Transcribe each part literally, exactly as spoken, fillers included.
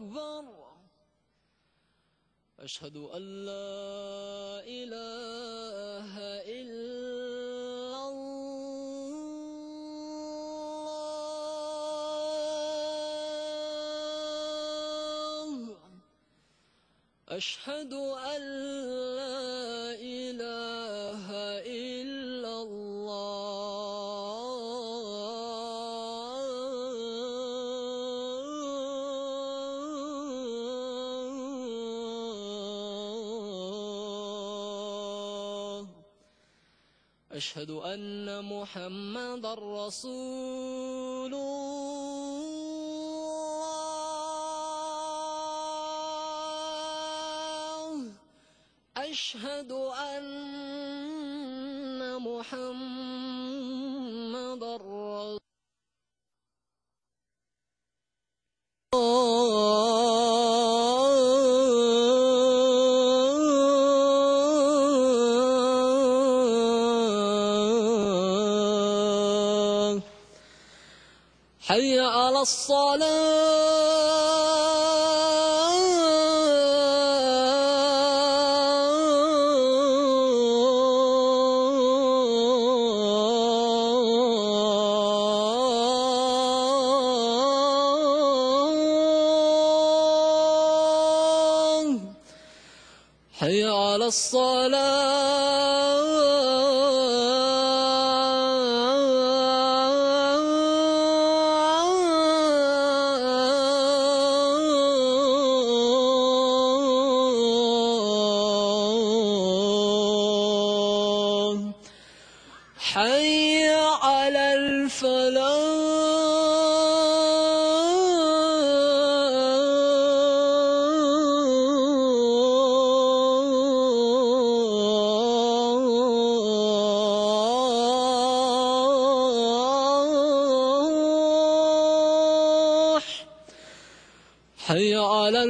أكبر أشهد أن لا إله إلا الله أشهد أن لا إله إلا الله أشهد أن محمدًا رسول الله أشهد أن محمدًا رسول الله حي على الصلاة حي على الصلاة حي على الفلاح حي على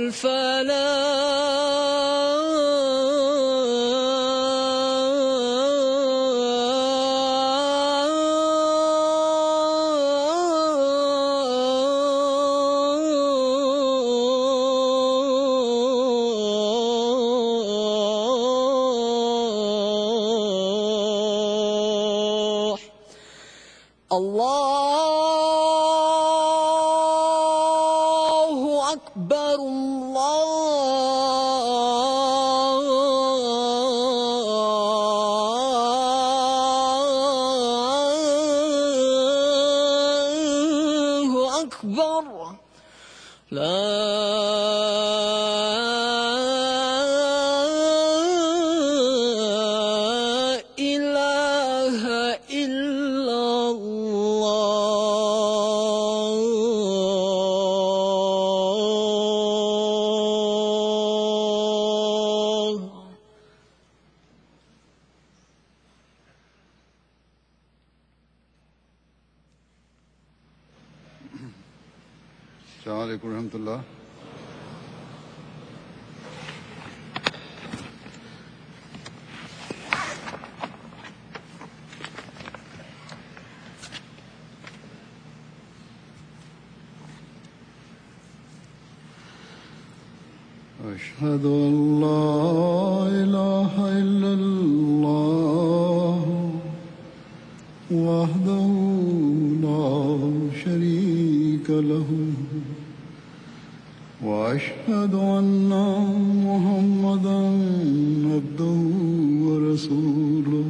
الفلاح الله أكبر الله أكبر لا إله إلا الله السلام عليكم ورحمة الله. أشهد أن لا إله إلا الله وحده لا شريك له وأشهد أن محمدًا عبده ورسوله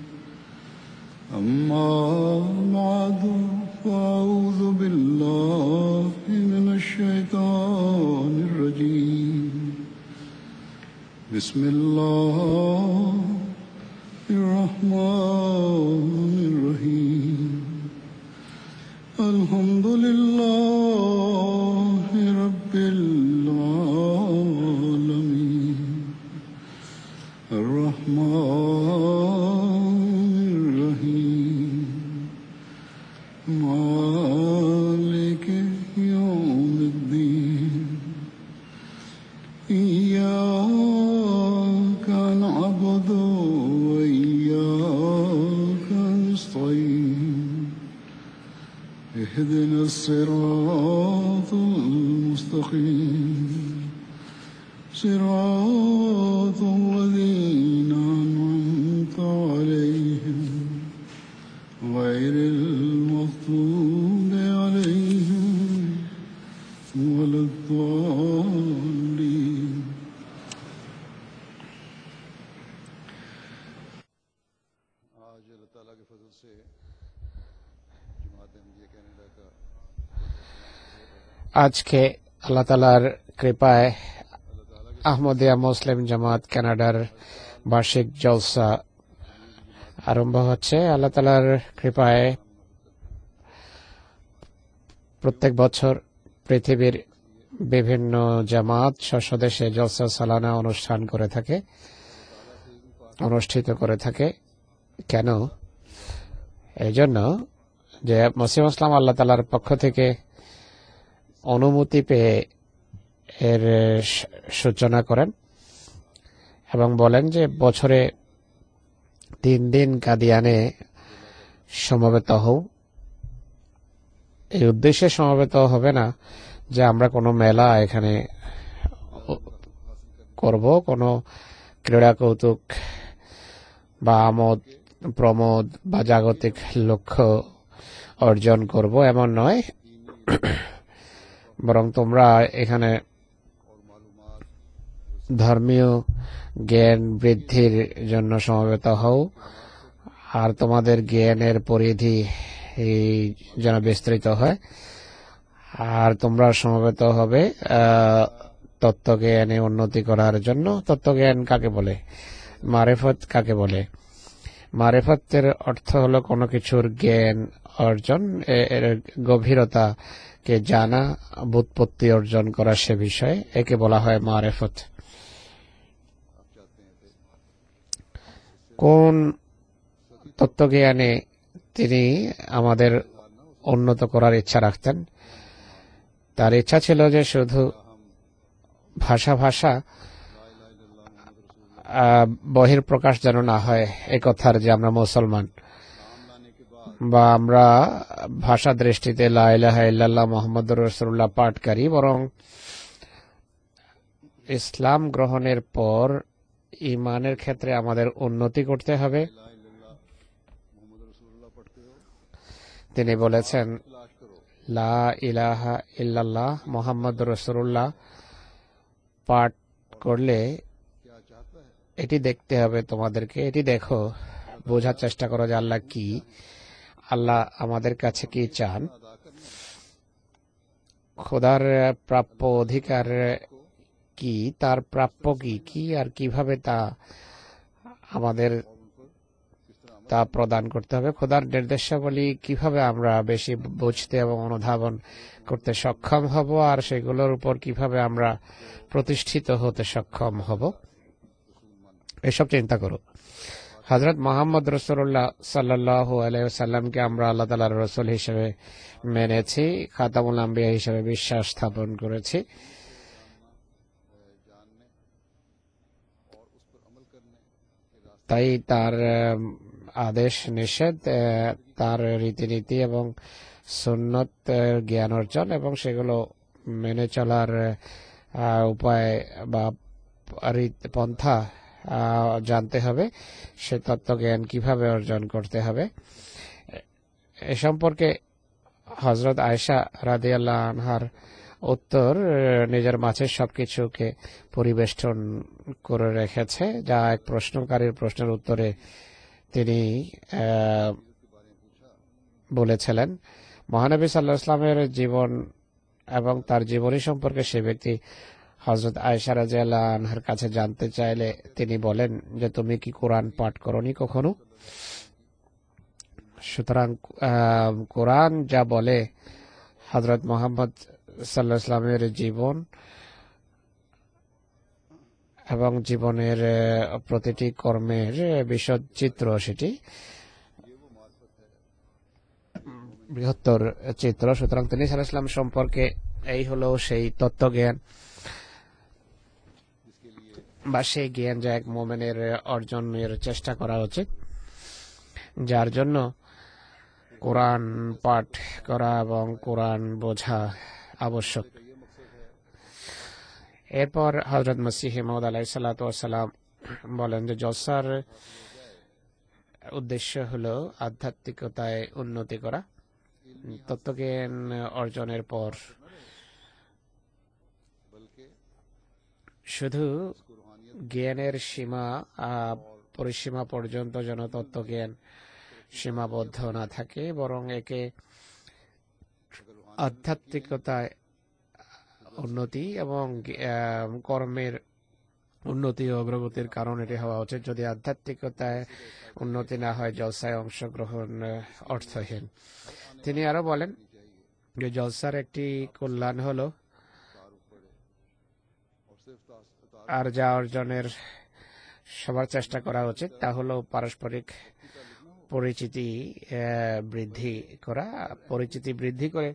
أما بعد فأعوذ بالله من الشيطان الرجيم بسم الله الرحمن الرحيم الحمد لله رب العالمين الرحمن الرحيم مالك يوم الدين إياك نعبد وإياك نستعين اهدنا الصراط المستقيم صراط الذين أنعمت عليهم غير المغضوب عليهم ولا الضالين आज अल्लाह ताला के फजल से जमात अहमदिया कनाडा का আজকে আল্লাহ তাআলার কৃপায় আহমদিয়া মুসলিম জামাত কানাডার বার্ষিক জলসা আরম্ভ হচ্ছে। আল্লাহ তাআলার কৃপায় প্রত্যেক বছর পৃথিবীর বিভিন্ন জামাত স্বদেশে জলসা সালানা অনুষ্ঠান করে থাকে অনুষ্ঠিত করে থাকে কেন? এই জন্য যে মসিহ ইসলাম আল্লাহ তাআলার পক্ষ থেকে অনুমতি পেয়ে এর সূচনা করেন এবং বলেন যে বছরে তিন দিন কাদিয়ানে সমবেত হও। এই উদ্দেশ্যে সমবেত হবে না যে আমরা কোনো মেলা এখানে করব, কোনো ক্রীড়া কৌতুক বা আমোদ প্রমোদ বা জাগতিক লক্ষ্য অর্জন করব, এমন নয়। বরং তোমরা এখানে ধর্মীয় জ্ঞান বৃদ্ধির জন্য সমবেত হও, আর তোমাদের জ্ঞানের পরিধি যেন বিস্তৃত হয়, আর তোমরা সমবেত হবে তত্ত্বজ্ঞানে উন্নতি করার জন্য। তত্ত্বজ্ঞান কাকে বলে? মারেফত কাকে বলে? মারেফতের অর্থ হলো কোনো কিছুর জ্ঞান অর্জন, এর গভীরতাকে জানা, বুৎপত্তি অর্জন করা, সে বিষয়ে একে বলা হয় মারেফত। কোন তত্ত্বজ্ঞানে তিনি আমাদের উন্নত করার ইচ্ছা রাখতেন? তার ইচ্ছা ছিল যে শুধু ভাষা ভাষা বহির্প্রকাশ যেন না হয় এ কথার যে আমরা মুসলমান, বা আমরা ভাষা দৃষ্টিতে লা ইলাহা ইল্লাল্লাহ মুহাম্মাদুর রাসূলুল্লাহ পাঠকারী, বরং ইসলাম গ্রহণের পর ঈমানের ক্ষেত্রে আমাদের উন্নতি করতে হবে। তিনি বলেছেন লা ইলাহা ইল্লাল্লাহ মুহাম্মাদুর রাসূলুল্লাহ পাঠ করলে এটি দেখতে হবে তোমাদেরকে, এটি দেখো, বোঝার চেষ্টা করো যে আল্লাহ কি, আল্লাহ আমাদের কাছে কি চান, খোদার প্রাপ্য অধিকার কি, তার প্রাপ্য কি কি আর কিভাবে তা আমাদের তা প্রদান করতে হবে, খোদার নির্দেশাবলী কিভাবে আমরা বেশি বুঝতে এবং অনুধাবন করতে সক্ষম হব, আর সেগুলোর উপর কিভাবে আমরা প্রতিষ্ঠিত হতে সক্ষম হব, এসব চিন্তা করো। হযরত মুহাম্মদ রাসূলুল্লাহ সাল্লাল্লাহু আলাইহি ওয়াসাল্লামকে আমরা আল্লাহ তাআলার রাসূল হিসেবে মেনেছি, খাতামুল আম্বিয়া হিসেবে বিশ্বাস স্থাপন করেছি। তাই তার আদেশ নিষেধ, তার রীতিনীতি এবং সুন্নত জ্ঞান অর্জন এবং সেগুলো মেনে চলার উপায় বা পন্থা জানতে হবে, সে তত্ত্বজ্ঞান কিভাবে অর্জন করতে হবে। এ সম্পর্কে হযরত আয়েশা রাদিয়াল্লাহু আনহার উত্তর নিজের মাঝে সবকিছুকে পরিবেষ্টন করে রেখেছে, যা এক প্রশ্নকারীর প্রশ্নের উত্তরে তিনি বলেছিলেন। মহানবী সাল্লাল্লাহু আলাইহি ওয়াসাল্লামের জীবন এবং তার জীবনী সম্পর্কে সে ব্যক্তি হযরত আয়েশা রাদিয়াল্লাহু আনহার কাছে জানতে চাইলে তিনি বলেন যে তুমি কি কোরআন পাঠ করনি কখনো? সুতরাং কোরআন যা বলে হযরত মুহাম্মদ সাল্লাল্লাহু আলাইহি ওয়াসাল্লামের জীবন এবং জীবনের প্রতিটি কর্মের বিশদ চিত্র, সেটি বৃহত্তর চিত্র। সুতরাং তিনি সাল্লাল্লাহু আলাইহি ওয়াসাল্লাম সম্পর্কে এই হলো সেই তত্ত্বজ্ঞান বা সেই জ্ঞান যা এক মুমিনের অর্জনের চেষ্টা করা উচিত, যার জন্য কোরআন পাঠ করা এবং কোরআন বোঝা আবশ্যক। এরপর হযরত মসিহ মাউদ আলাইহিস সালাতু ওয়াস সালাম বলেন যে জলসার উদ্দেশ্য হলো আধ্যাত্মিকতায় উন্নতি করা। তত্ত্বজ্ঞান অর্জনের পর শুধু জ্ঞানের সীমা পরিসীমা পর্যন্ত যেন তত্ত্বজ্ঞান সীমাবদ্ধ না থাকে, বরং একে আধ্যাত্মিকতায় উন্নতি এবং কর্মের উন্নতি ও অগ্রগতির কারণ এটি হওয়া উচিত। যদি আধ্যাত্মিকতায় উন্নতি না হয়, জলসায় অংশগ্রহণ অর্থহীন। তিনি আরো বলেন যে জলসার একটি কল্যাণ হলো আর যা অর্জনের সবার চেষ্টা করা উচিত তা হলো পারস্পরিক পরিচিতি বৃদ্ধি করা। পরিচিতি বৃদ্ধি করে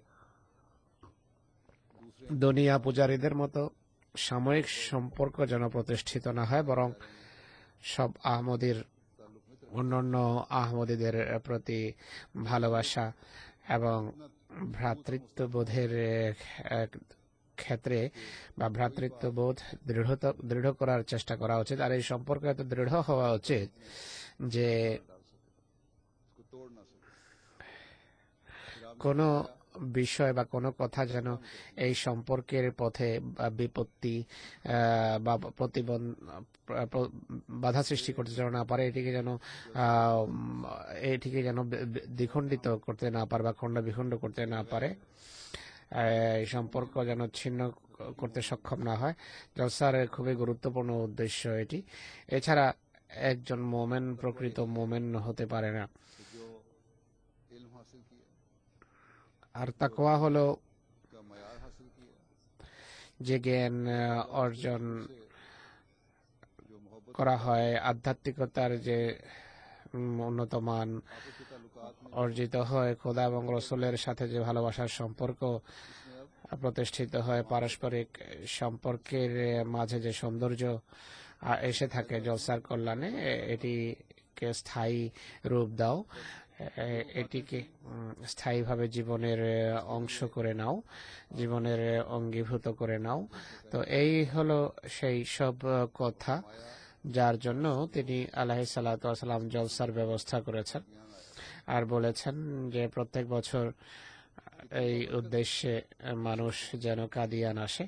দুনিয়া পূজারীদের মতো সাময়িক সম্পর্ক যেন প্রতিষ্ঠিত না হয়, বরং সব আহমদীর অন্যান্য আহমদীদের প্রতি ভালোবাসা এবং ভ্রাতৃত্ববোধের ক্ষেত্রে বা ভ্রাতৃত্ববোধ দৃঢ়তা দৃঢ় করার চেষ্টা করা উচিত। আর এই সম্পর্ক এত দৃঢ় হওয়া উচিত যে কোনো বিষয় বা কোনো কথা যেন এই সম্পর্কের পথে বিপত্তি বা প্রতিবন্ধ বাধা সৃষ্টি করতে যেন না পারে, এটিকে যেন এটিকে যেন দ্বিখণ্ডিত করতে না পারে বা খণ্ড বিখণ্ড করতে না পারে, এই সম্পর্ক যেন ছিন্ন করতে সক্ষম না হয়। জলসার খুবই গুরুত্বপূর্ণ উদ্দেশ্য এটি। এছাড়া একজন মোমেন প্রকৃত মোমেন হতে পারে না। আর তাকওয়া হলো যে জ্ঞান অর্জন করা হয়, আধ্যাত্মিকতার যে উন্নত মান অর্জিত হয়, খোদা এবং রসুলের সাথে যে ভালোবাসার সম্পর্ক প্রতিষ্ঠিত হয়, পারস্পরিক সম্পর্কের মাঝে যে সৌন্দর্য এসে থাকে জলসার কল্যাণে, এটিকে স্থায়ী রূপ দাও, এটিকে স্থায়ীভাবে জীবনের অংশ করে নাও, জীবনের অঙ্গীভূত করে নাও। তো এই হলো সেই সব কথা যার জন্য তিনি আলাইহিস সালাতু ওয়াস সালাম জলসার ব্যবস্থা করেছেন আর বলেছেন যে প্রত্যেক বছর এই উদ্দেশ্যে মানুষ যেন কাদিয়ান আসে।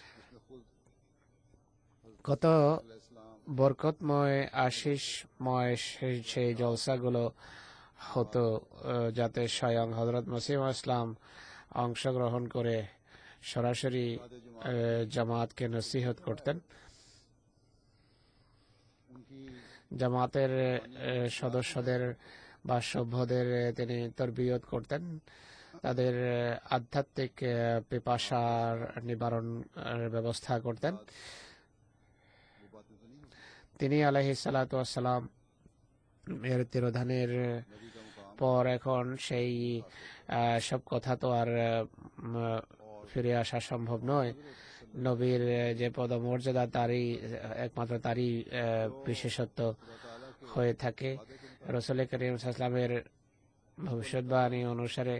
কত বরকতময় আশিসময় সেই জলসাগুলো হতো, যাতে স্বয়ং হযরত মসিহ ইসলাম অংশগ্রহণ করে সরাসরি জামাতকে নসিহত করতেন। জামাতের সদস্যদের বা সভ্যদের তিনি তরবিয়ত করতেন, তাদের আধ্যাত্মিক পিপাসার নিবারণের ব্যবস্থা করতেন। তিনি আলাইহিস সালাতু ওয়াস সালাম এর তিরোধানের পর এখন সেই সব কথা তো আর ফিরে আসা সম্ভব নয়। নবীর যে পদমর্যাদা তারই একমাত্র তারই বিশেষত্ব হয়ে থাকে। রাসূল করিম সাল্লাল্লাহু আলাইহি ওয়াসাল্লামের ভবিষ্যৎবাণী অনুসারে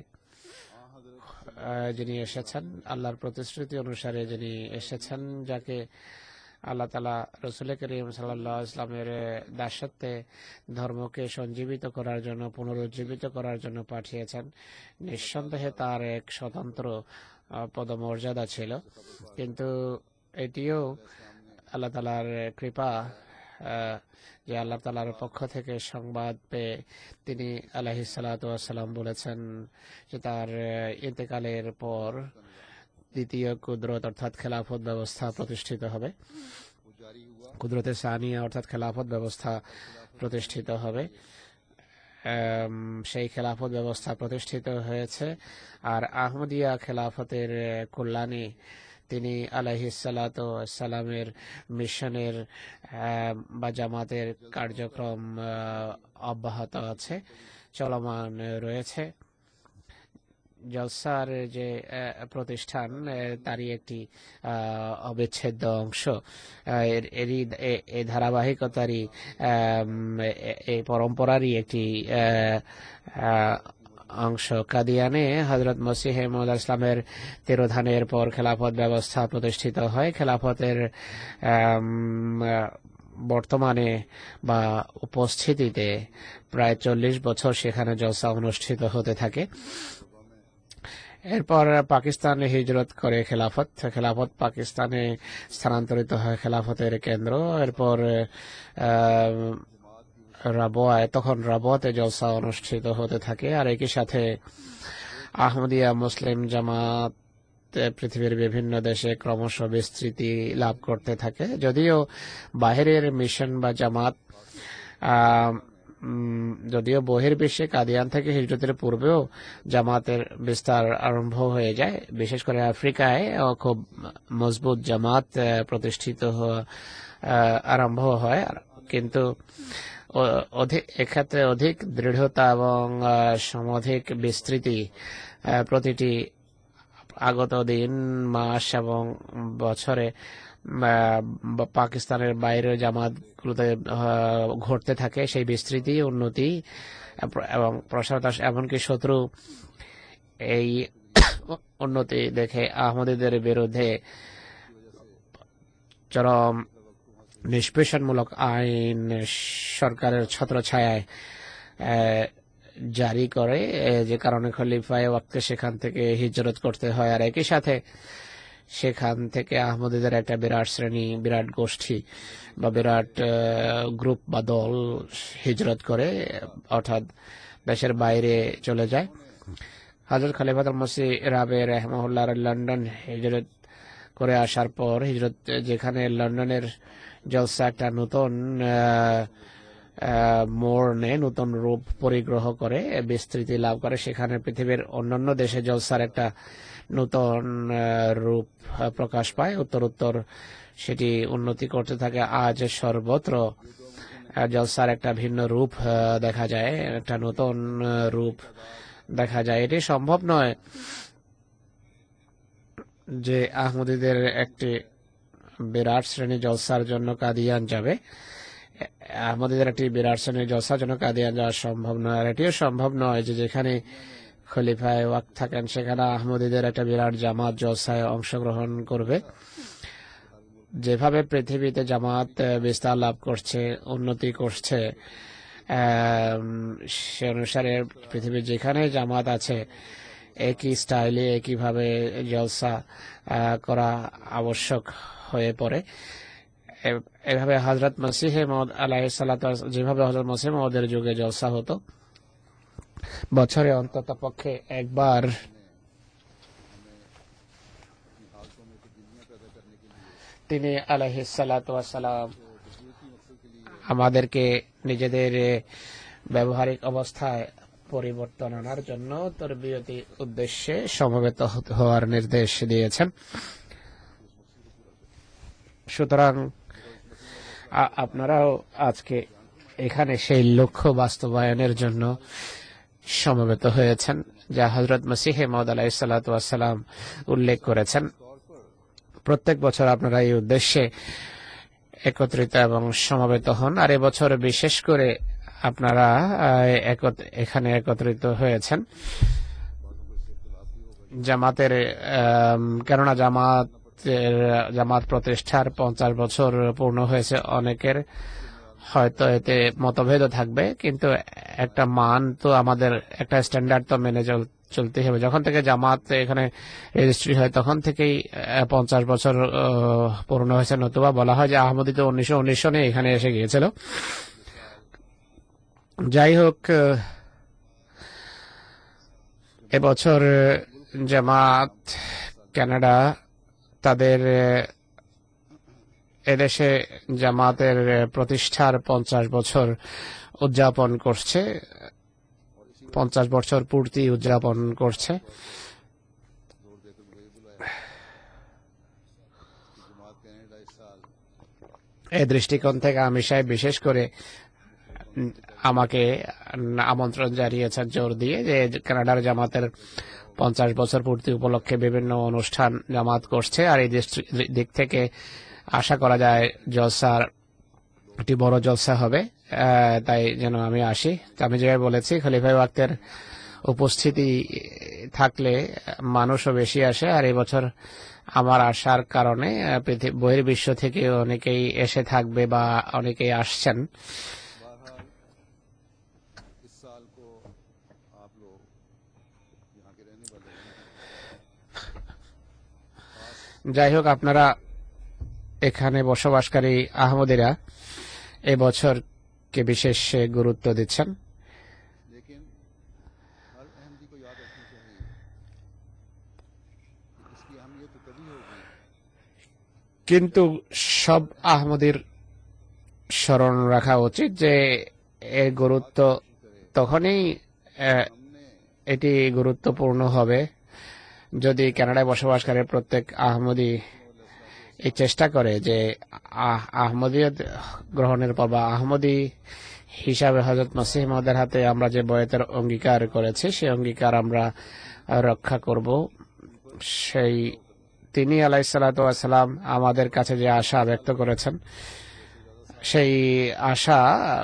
যিনি এসেছেন, আল্লাহর প্রতিশ্রুতি অনুসারে যিনি এসেছেন, যাকে আল্লাহ তাআলা রাসূল করিম সাল্লাল্লাহু আলাইহি ওয়াসাল্লামের দাসত্বে ধর্মকে সঞ্জীবিত করার জন্য, পুনরুজ্জীবিত করার জন্য পাঠিয়েছেন, নিঃসন্দেহে তার এক স্বতন্ত্র পদমর্যাদা ছিল। কিন্তু এটিও আল্লাহ তাআলার কৃপা যে আল্লাহ তাআলার পক্ষ থেকে সংবাদ পেয়ে তিনি আলাইহিস সালাতু ওয়াস সালাম বলেছেন যে তার ইন্তেকালের পর দ্বিতীয় কুদরত অর্থাৎ খেলাফত ব্যবস্থা প্রতিষ্ঠিত হবে, কুদরতে সানিয়া অর্থাৎ খেলাফত ব্যবস্থা প্রতিষ্ঠিত হবে। সেই খেলাফত ব্যবস্থা প্রতিষ্ঠিত হয়েছে। আর আহমদিয়া খেলাফতের কল্যাণে তিনি আলাইহিস সালাতু ওয়াস সালামের মিশনের বা জামাতের কার্যক্রম অব্যাহত আছে, চলমান রয়েছে। জলসার যে প্রতিষ্ঠান তারই একটি অবিচ্ছেদ্য অংশ, এরই এই ধারাবাহিকতারই এই পরম্পরারই একটি অংশ। কাদিয়ানে হযরত মসিহ মাউদ ইসলামের তিরোধানের পর খেলাফত ব্যবস্থা প্রতিষ্ঠিত হয়। খেলাফতের বর্তমানে বা উপস্থিতিতে প্রায় চল্লিশ বছর সেখানে জলসা অনুষ্ঠিত হতে থাকে। এরপর পাকিস্তানে হিজরত করে খেলাফত খেলাফত পাকিস্তানে স্থানান্তরিত হয় খেলাফতের কেন্দ্র। এরপর রাবোয়ায় তখন রাবোয়াতে জলসা অনুষ্ঠিত হতে থাকে। আর একই সাথে আহমদিয়া মুসলিম জামাত পৃথিবীর বিভিন্ন দেশে ক্রমশ বিস্তৃতি লাভ করতে থাকে। যদিও বাহিরের মিশন বা জামাত যদিও বহির্বিশ্বে কাদিয়ান থেকে হিজরতের পূর্বেও জামাতের বিস্তার আরম্ভ হয়ে যায়। বিশেষ করে আফ্রিকায় খুব মজবুত জামাত প্রতিষ্ঠিত আরম্ভ হয়, কিন্তু অধিক এক্ষেত্রে অধিক দৃঢ়তা এবং সমধিক বিস্তৃতি প্রতিটি আগত দিন, মাস এবং বছরে পাকিস্তানের বাইরের জামাতগুলোতে ঘটতে থাকে। সেই বিস্তৃতি, উন্নতি এবং প্রসারতা, এমনকি শত্রু এই উন্নতি দেখে আহমদীদের বিরুদ্ধে চরম নিষ্পেষণমূলক আইন সরকারের ছত্রছায়ায় জারি করে, যে কারণে খলিফায়ে ওয়াক্তকে সেখান থেকে হিজরত করতে হয়। আর একই সাথে সেখান থেকে আহমদীদের একটা বিরাট শ্রেণী, বিরাট গোষ্ঠী বা বিরাট গ্রুপ বা দল হিজরত করে, অর্থাৎ দেশের বাইরে চলে যায়। হযরত খলিফাতুল মসিহ রাবে রাহিমাহুল্লাহ লন্ডন হিজরত করে আসার পর, হিজরত যেখানে লন্ডনের জলসা একটা নতুন মোড় নেয়, নতুন রূপ পরিগ্রহ করে, বিস্তৃতি লাভ করে, সেখানে পৃথিবীর অন্যান্য দেশে জলসার একটা নতুন রূপ প্রকাশ পায়। উত্তর উত্তর সেটি উন্নতি করতে থাকে। আজ সর্বত্র জলসার একটা ভিন্ন রূপ দেখা যায়, একটা নতুন রূপ দেখা যায়। এটি সম্ভব নয় যে আহমদীদের একটি বিরাট শ্রেণী জলসার জন্য কাদিয়ান যাবে। আহমদীদের একটি বিরাট শ্রেণী জলসার জন্য কাদিয়ান যাওয়া সম্ভব নয়। আর এটিও সম্ভব নয় যে যেখানে খলিফায়ে ওয়াক্ত থাকেন সেখানে আহমদীদের একটা বিরাট জামাত জলসায় অংশগ্রহণ করবে। যেভাবে পৃথিবীতে জামাত বিস্তার লাভ করছে, উন্নতি করছে, সে অনুসারে পৃথিবীর যেখানে জামাত আছে একই স্টাইলে একইভাবে জলসা করা আবশ্যক হয়ে পড়ে। এভাবে হযরত মসিহ মাউদ আলাইহিস সালাতু যেভাবে হযরত মসিহ মাউদের যুগে জলসা হতো, বছরে অন্তত পক্ষে একবার তিনি আলাইহিস সালাতু ওয়াস সালাম আমাদেরকে নিজেদের ব্যবহারিক অবস্থায় পরিবর্তন আনার জন্য তরবিয়তি উদ্দেশ্যে সমবেত হওয়ার নির্দেশ দিয়েছেন। সুতরাং আপনারাও আজকে এখানে সেই লক্ষ্য বাস্তবায়নের জন্য সমবেত হয়েছেন, যা হযরত মসিহ মাউদ আলাইহিস সালাতু ওয়াস সালাম উল্লেখ করেছেন। প্রত্যেক বছর আপনারা এই উদ্দেশ্যে একত্রিত এবং সমবেত হন। আর এবছর বিশেষ করে আপনারা এখানে একত্রিত হয়েছেন জামাতের, কেননা জামাত জামাত প্রতিষ্ঠার পঞ্চাশ বছর পূর্ণ হয়েছে। অনেকের হয়তো এতে মতভেদ থাকবে, কিন্তু একটা মান তো আমাদের, একটা স্ট্যান্ডার্ড তো মেনে চলতে হবে। যখন থেকে জামাত এখানে রেজিস্ট্রি হয় তখন থেকেই পঞ্চাশ বছর পূর্ণ হয়েছে। নতুবা বলা হয় যে আহমদী তো উনিশশো উনিশ সনে এখানে এসে গিয়েছিল। যাই হোক, এবছর জামাত কানাডা তাদের এদেশে জামাতের প্রতিষ্ঠার পঞ্চাশ বছর উদযাপন করছে, পঞ্চাশ বছর পূর্তি উদযাপন করছে। এই দৃষ্টিকোণ থেকে আমি সাহেব বিশেষ করে আমাকে আমন্ত্রণ জানিয়েছেন জোর দিয়ে যে কানাডার জামাতের পঞ্চাশ বছর পূর্তি উপলক্ষে বিভিন্ন অনুষ্ঠান জামাত করছে। আর এই দিক থেকে আশা করা যায় জলসার একটি বড় জলসা হবে, তাই যেন আমি আসি। আমি যেভাবে বলেছি খলিফায়ে ওয়াক্তের উপস্থিতি থাকলে মানুষও বেশি আসে। আর এবছর আমার আসার কারণে বহির্বিশ্ব থেকে অনেকেই এসে থাকবে বা অনেকেই আসছেন। যাই হোক, আপনারা এখানে বসবাসকারী আহমদিরা এবছরকে বিশেষ গুরুত্ব দিচ্ছেন। কিন্তু সব আহমদির স্মরণ রাখা উচিত যে এর গুরুত্ব তখনই এটি গুরুত্বপূর্ণ হবে যদি কানাডায় বসবাসকারী প্রত্যেক আহমদি এই চেষ্টা করে যে আহমদিয়ত গ্রহণের পর বা আহমদি হিসাবে হযরত মসিহ মাউদের হাতে আমরা যে বয়াতের অঙ্গীকার করেছি সেই অঙ্গীকার আমরা রক্ষা করব। সেই তিনি আলাইহিসসালাতু ওয়াসসালাম আমাদের কাছে যে আশা ব্যক্ত করেছেন সেই আশা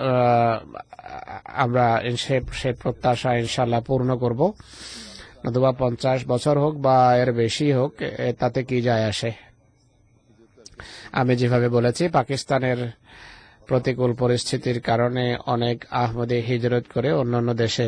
আমরা সেই প্রত্যাশা ইনশাআল্লাহ পূর্ণ করব। নতুবা পঞ্চাশ বছর হোক বা এর বেশি হোক, তাতে কি যায় আসে। আমি যেভাবে বলেছি, পাকিস্তানের প্রতিকূল পরিস্থিতির কারণে অনেক আহমদি হিজরত করে অন্যান্য দেশে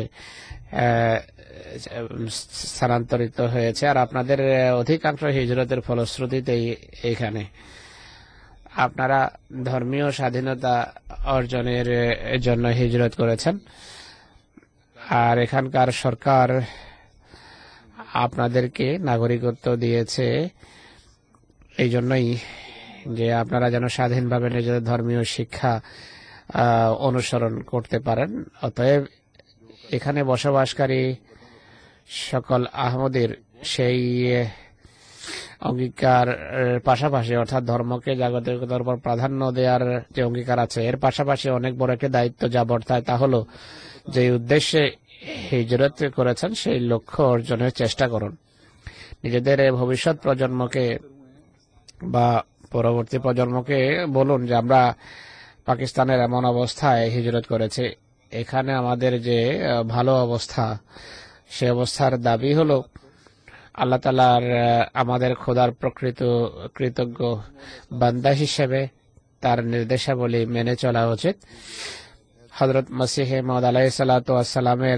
স্থানান্তরিত হয়েছে, আর আপনাদের অধিকাংশ হিজরতের ফলশ্রুতিতেই এখানে আপনারা ধর্মীয় স্বাধীনতা অর্জনের জন্য হিজরত করেছেন। আর এখানকার সরকার আপনাদেরকে নাগরিকত্ব দিয়েছে এই জন্যই যে আপনারা যেন স্বাধীনভাবে নিজেদের ধর্মীয় শিক্ষা অনুসরণ করতে পারেন। অতএব এখানে বসবাসকারী সকল আহমদের সেই অঙ্গীকার পাশাপাশি অর্থাৎ ধর্মকে জাগতিকতার উপর প্রাধান্য দেওয়ার যে অঙ্গীকার আছে, এর পাশাপাশি অনেক বড় একটা দায়িত্ব যা বর্তায় তা হলো যে উদ্দেশ্যে হিজরত করেছেন সেই লক্ষ্য অর্জনের চেষ্টা করুন। নিজেদের ভবিষ্যৎ প্রজন্মকে বা পরবর্তী প্রজন্মকে বলুন যে আমরা পাকিস্তানের এমন অবস্থায় হিজরত করেছি, এখানে আমাদের যে ভালো অবস্থা, সে অবস্থার দাবি হলো আল্লাহ তাআলার আমাদের খোদার প্রকৃত কৃতজ্ঞ বান্দা হিসেবে তার নির্দেশাবলী মেনে চলা উচিত। হযরত মসিহ মাউদ আলাইহিসসালাতু ওয়াসসালামের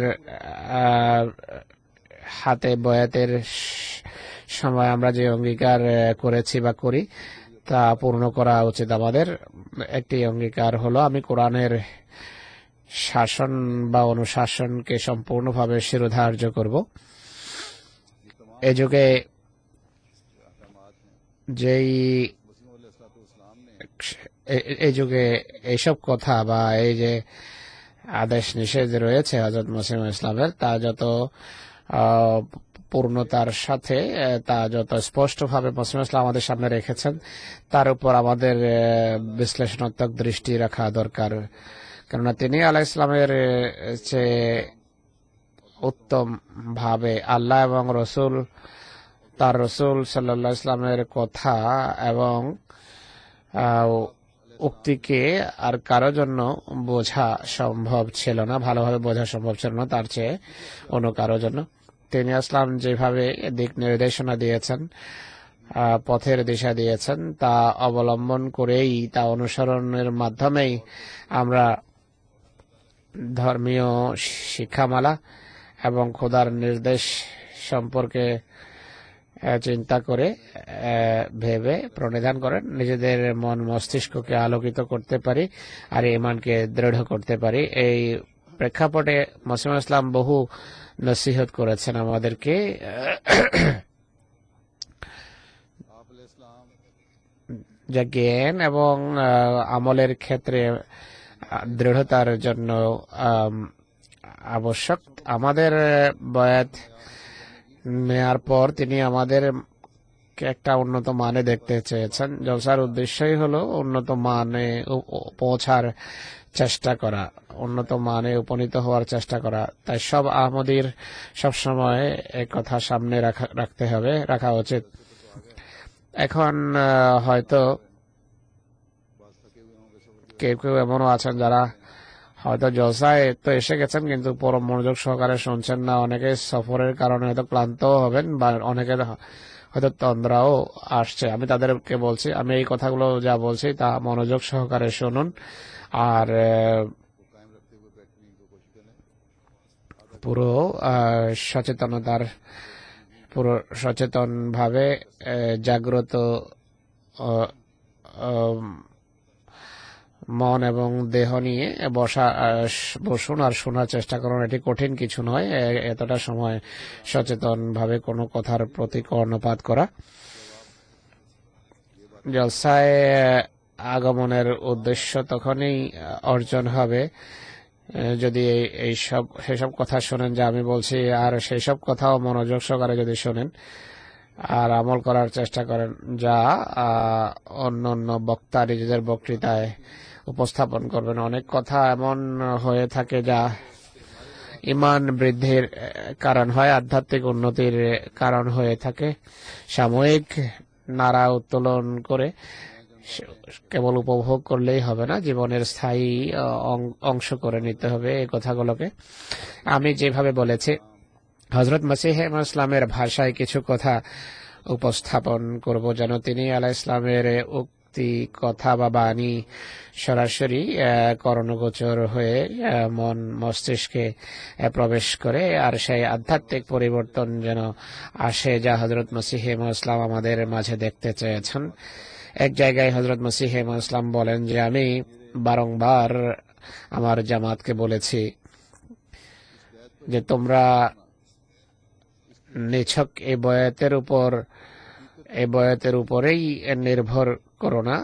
হাতে বয়াতের সময় আমরা যে অঙ্গীকার করেছি বা করি তা পূর্ণ করা উচিত আমাদের। একটি অঙ্গীকার হলো আমি কোরআনের শাসন বা অনুশাসনকে সম্পূর্ণভাবে শিরোধার্য করব। এই যুগে যেই এই যুগে এইসব কথা বা এই যে আদেশ নিষেধ রয়েছে হযরত মসিহ ইসলামের, তা যত পূর্ণতার সাথে, তা যত স্পষ্টভাবে মসিহ ইসলাম আমাদের সামনে রেখেছেন, তার উপর আমাদের বিশ্লেষণাত্মক দৃষ্টি রাখা দরকার। কেননা তিনি আলাইহিস সালামের চেয়ে উত্তম ভাবে আল্লাহ এবং রসুল, তার রসুল সাল্লাল্লাহু আলাইহি ওয়াসাল্লামের কথা এবং উক্তিকে আর কারো জন্য বোঝা সম্ভব ছিল না, ভালোভাবে বোঝা সম্ভব ছিল না তার চেয়ে অন্য কারো জন্য। তিনি আসলাম যেভাবে দিক নির্দেশনা দিয়েছেন, পথের দিশা দিয়েছেন, তা অবলম্বন করেই, তা অনুসরণের মাধ্যমেই আমরা ধর্মীয় শিক্ষামালা এবং খোদার নির্দেশ সম্পর্কে চিন্তা করে ভেবে প্রণিধান করেন নিজেদের মন মস্তিষ্ককে আলোকিত করতে পারি আর ঈমানকে দৃঢ় করতে পারি। এই প্রেক্ষাপটে মসিহ ইসলাম বহু নসিহত করেছেন আমাদেরকে। যা জ্ঞান এবং আমলের ক্ষেত্রে দৃঢ়তার জন্য আবশ্যক। আমাদের বয়াত নেয়ার পর তিনি আমাদের একটা উন্নত মানে দেখতে চেয়েছেন। জলসার উদ্দেশ্যই হলো উন্নত মানে পৌঁছার চেষ্টা করা, উন্নত মানে উপনীত হওয়ার চেষ্টা করা। তাই সব আহমদীর সবসময় এই কথা সামনে রাখা রাখতে হবে, রাখা উচিত। এখন হয়তো কেউ কেউ এমনও আছেন যারা হয়তো জলসায় তো এসে গেছেন কিন্তু পরম মনোযোগ সহকারে শুনছেন না, অনেকে সফরের কারণে হয়তো ক্লান্তও হবেন বা অনেকে হয়তো তন্দ্রাও আসছে। আমি তাদেরকে বলছি, আমি এই কথাগুলো যা বলছি তা মনোযোগ সহকারে শুনুন আর পুরো সচেতনতার পুরো সচেতন ভাবে জাগ্রত মন এবং দেহ নিয়ে বসা বসুন আর শোনার চেষ্টা করুন। এটি কঠিন কিছু নয়, এতটা সময় সচেতন ভাবে কোনো কথার প্রতি কর্ণপাত করা। জলসায় আগমনের উদ্দেশ্য তখনই অর্জন হবে যদি এইসব সেসব কথা শোনেন যা আমি বলছি, আর সেই সব কথাও মনোযোগ সহকারে যদি শোনেন আর আমল করার চেষ্টা করেন যা অন্য অন্য বক্তা নিজেদের বক্তৃতায় উপস্থাপন করবেন। অনেক কথা এমন হয়ে থাকে যা ইমান বৃদ্ধির কারণ হয়, আধ্যাত্মিক উন্নতির কারণ হয়ে থাকে। সাময়িক নাড়া উত্তোলন করে কেবল উপভোগ করলেই হবে না, জীবনের স্থায়ী অংশ করে নিতে হবে এই কথাগুলোকে। আমি যেভাবে বলেছি হযরত মসিহ ইসলামের ভাষায় কিছু কথা উপস্থাপন করব যেন তিনি আলাইহিস সালামের উক্তি কথা বা বাণী সরাসরি কর্ণগোচর হয়ে মন মস্তিষ্কে প্রবেশ করে আর সেই আধ্যাত্মিক পরিবর্তন যেন আসে যা হযরত মসিহ ইসলাম আমাদের মাঝে দেখতে চেয়েছেন। এক জায়গায় হযরত মসিহ ইসলাম বলেন যে আমি বারংবার আমার জামাতকে বলেছি যে তোমরা নিছক এই বয়াতের উপর এই বয়াতের উপরেই নির্ভর করো না,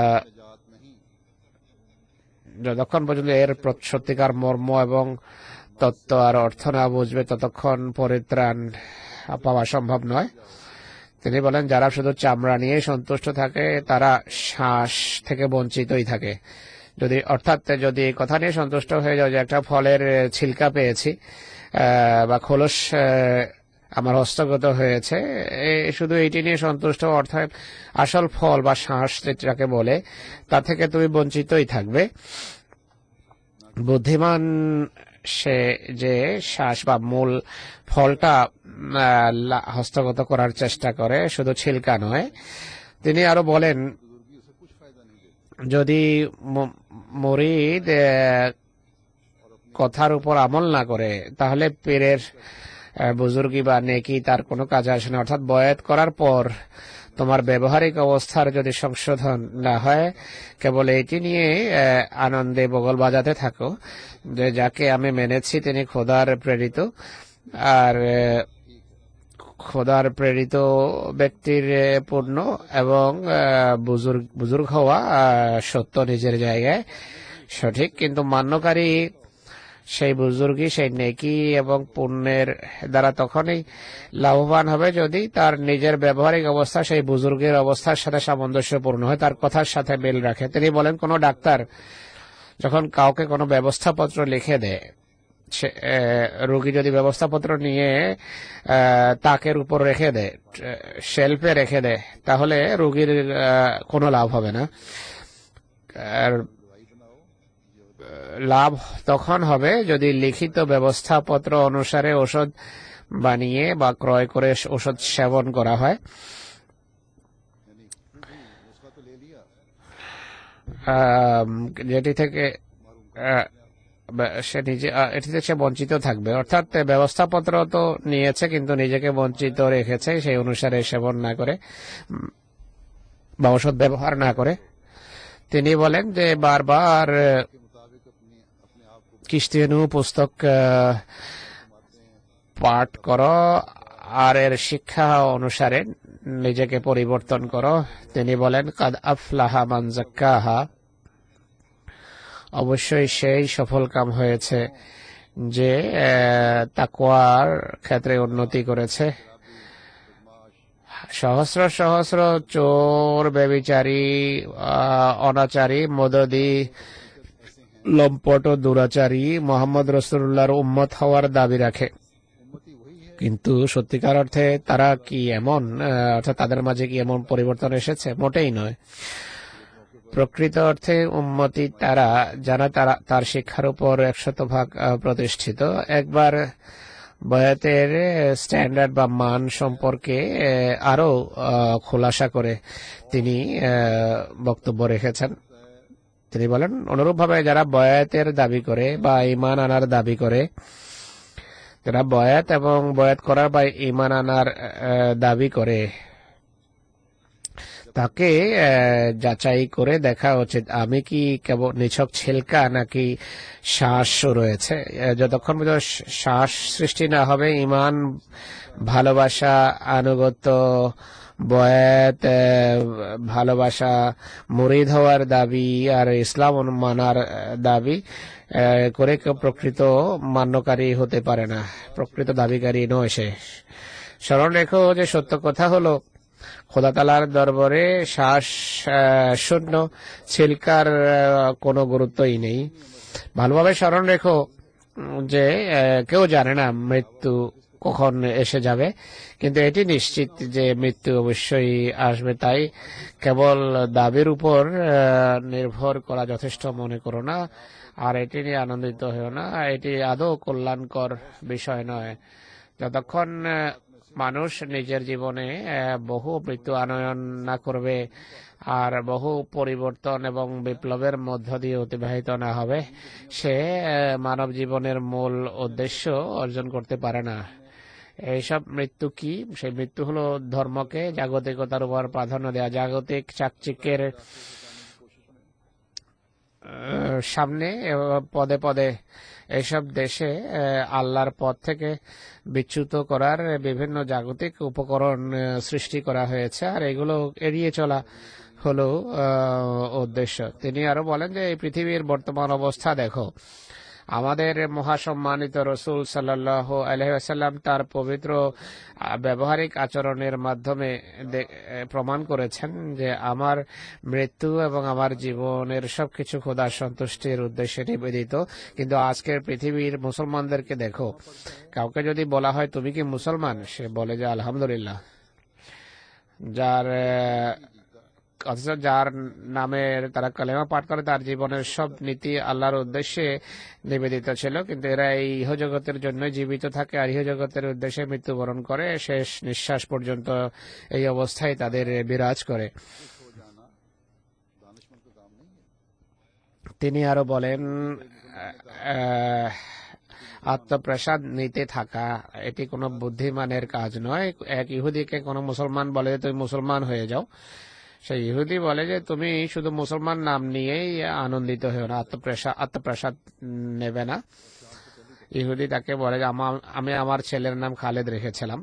যতক্ষণ পর্যন্ত এর সত্যিকার মর্ম এবং তত্ত্ব আর অর্থ না বুঝবে ততক্ষণ পরিত্রাণ পাওয়া সম্ভব নয়। তিনি বলেন যারা শুধু চামড়া নিয়ে সন্তুষ্ট থাকে তারা শ্বাস থেকে বঞ্চিতই থাকে। যদি অর্থাৎ যদি এই কথা নিয়ে সন্তুষ্ট হয়ে যাও যে একটা ফলের ছিলকা পেয়েছি বা খোলস আমার হস্তগত হয়েছে, শুধু এইটি নিয়ে সন্তুষ্ট, অর্থাৎ আসল ফল বা শ্বাস যেটাকে বলে তা থেকে তুমি বঞ্চিতই থাকবে। বুদ্ধিমান সে যে শ্বাস বা মূল ফলটা হস্তগত করার চেষ্টা করে, শুধু ছিলকা নয়। তিনি আরো বলেন যদি মুরিদ কথার উপর আমল না করে তাহলে পীরের বুজুর্গি বা নেকি তার কোনো কাজে আসে না। অর্থাৎ বয়াত করার পর তোমার ব্যবহারিক অবস্থার যদি সংশোধন না হয়, কেবল এইটি নিয়ে আনন্দে বগল বাজাতে থাকো যে যাকে আমি মেনেছি তিনি খোদার প্রেরিত, আর খোদার প্রেরিত ব্যক্তির পূর্ণ এবং বুজুর্গ বুজুর্গ হওয়া সত্য নিজের জায়গায় সঠিক, কিন্তু মান্যকারী সেই বুজুর্গি সেই নেকি এবং পুণ্যের দ্বারা তখনই লাভবান হবে যদি তার নিজের ব্যবহারিক অবস্থা সেই বুজুর্গের অবস্থার সাথে সামঞ্জস্যপূর্ণ হয়, তার কথার সাথে মিল রাখে। তিনি বলেন কোন ডাক্তার যখন কাউকে কোনো ব্যবস্থাপত্র লিখে দেয়, রোগী যদি ব্যবস্থাপত্র নিয়ে তাকের উপর রেখে দেয়, শেলফে রেখে দেয়, তাহলে রোগীর কোনো লাভ হবে না। আর লাভ তখন হবে যদি লিখিত ব্যবস্থাপত্র অনুসারে ওষুধ বানিয়ে বা ক্রয় করে ওষুধ সেবন করা হয়। যেটি থেকে সে নিজে এটি থেকে সে বঞ্চিত থাকবে। অর্থাৎ ব্যবস্থাপত্র তো নিয়েছে কিন্তু নিজেকে বঞ্চিত রেখেছে সেই অনুসারে সেবন না করে বা ওষুধ ব্যবহার না করে। তিনি বলেন যে বারবার কিস্তিয়ানু পুস্তক পাঠ করো আর এর শিক্ষা অনুসারে নিজেকে পরিবর্তন করো। তিনি বলেন কাদ আফলাহা মান যাক্কাহা, অবশ্যই সেই সফল কাম হয়েছে যে তাকওয়ার ক্ষেত্রে উন্নতি করেছে। সহস্র সহস্র চোর, ব্যভিচারী, অনাচারী, মদদি, লম্পট ও দুরাচারী মোহাম্মদ রাসূলুল্লাহর উম্মত হওয়ার দাবি রাখে, কিন্তু সত্যিকার অর্থে তারা কি এমন, অর্থাৎ তাদের মাঝে কি এমন পরিবর্তন এসেছে? মোটেই নয়। প্রকৃত অর্থে উম্মতি তারা যারা তারা তার শিক্ষার উপর একশত ভাগ আহ, প্রতিষ্ঠিত। একবার বয়াতের স্ট্যান্ডার্ড বা মান সম্পর্কে আহ, আরো আহ, খোলাসা করে তিনি আহ, বক্তব্য রেখেছেন। তিনি বলেন, অনুরূপভাবে যারা বয়াতের দাবি করে বা ঈমান আনার দাবি করে, যারা বয়াত এবং বয়াত করার বা ঈমান আনার আহ, দাবি করে, তাকে আহ, যাচাই করে দেখা উচিত আমি কি কেবল নিছক ছিলকা নাকি শ্বাস রয়েছে। আহ, যতক্ষণ পর্যন্ত শ্বাস সৃষ্টি না হবে, ঈমান, ভালোবাসা, আনুগত্য, বয়াত, আহ, ভালোবাসা, মুরিদ হওয়ার দাবি আর ইসলাম মানার আহ, দাবি আহ, করে কেউ প্রকৃত মান্যকারী হতে পারে না, প্রকৃত দাবিকারী নয় সে। স্মরণ রেখো যে সত্য কথা হলো, খোদা তাআলার দরবারে শ্বাস আহ, শূন্য ছিলকার আহ, কোনো গুরুত্বই নেই। ভালোভাবে স্মরণ রেখো উম, যে আহ, কেউ জানে না মৃত্যু কখন এসে যাবে, কিন্তু এটি নিশ্চিত যে মৃত্যু অবশ্যই আসবে। তাই কেবল দাবির উপর আহ, নির্ভর করা যথেষ্ট মনে করো না, আর এটি নিয়ে আনন্দিত হও না। এটি আদৌ কল্যাণকর বিষয় নয়। যতক্ষণ আহ, মানুষ নিজের জীবনে আহ, বহু মৃত্যু আনয়ন না করবে আর বহু পরিবর্তন এবং বিপ্লবের মধ্য দিয়ে অতিবাহিত না হবে, সে আহ, মানব জীবনের মূল উদ্দেশ্য অর্জন করতে পারে না। এইসব মৃত্যু কি? সেই মৃত্যু হলো ধর্মকে জাগতিকতার উপর প্রাধান্য দেওয়া। জাগতিক চাকচিক্যের আহ, সামনে আহ, পদে পদে এইসব দেশে আহ, আল্লাহর পথ থেকে বিচ্যুত করার বিভিন্ন জাগতিক উপকরণ আহ, সৃষ্টি করা হয়েছে, আর এগুলো এড়িয়ে চলা হলো আহ, উদ্দেশ্য। তিনি আরো বলেন যে এই পৃথিবীর বর্তমান অবস্থা দেখো। আমাদের মহাসম্মানিত রসুল সাল্লাল্লাহু আলাইহি ওয়াসাল্লাম তার পবিত্র আহ, ব্যবহারিক আচরণের মাধ্যমে দে- আহ, প্রমাণ করেছেন যে আমার মৃত্যু এবং আমার জীবনের সবকিছু খোদার সন্তুষ্টির উদ্দেশ্যে নিবেদিত। কিন্তু আজকের পৃথিবীর মুসলমানদেরকে দেখো, কাউকে যদি বলা হয় তুমি কি মুসলমান, সে বলে যে আলহামদুলিল্লাহ। যার আহ, অথচ যার নামে তারা কালেমা পাঠ করে, তার জীবনের সব নীতি আল্লাহর উদ্দেশ্যে নিবেদিত ছিল, কিন্তু এরা এই ইহজগতের জন্য জীবিত থাকে আর ইহজগতের উদ্দেশ্যে মৃত্যুবরণ করে। শেষ নিঃশ্বাস পর্যন্ত এই অবস্থায় তাদের বিরাজ করে। তিনি আরো বলেন, আহ, আত্মপ্রসাদ নিতে থাকা এটি কোনো বুদ্ধিমানের কাজ নয়। এক ইহুদিকে কোনো মুসলমান বলে যে তুমি মুসলমান হয়ে যাও, সেই ইহুদি বলে যে তুমি শুধু মুসলমান নাম নিয়েই আনন্দিত হও না, আত্মপ্রসাদ আত্মপ্রসাদ নেবে না। ইহুদি তাকে বলে যে আমা- আমি আমার ছেলের নাম খালেদ রেখেছিলাম,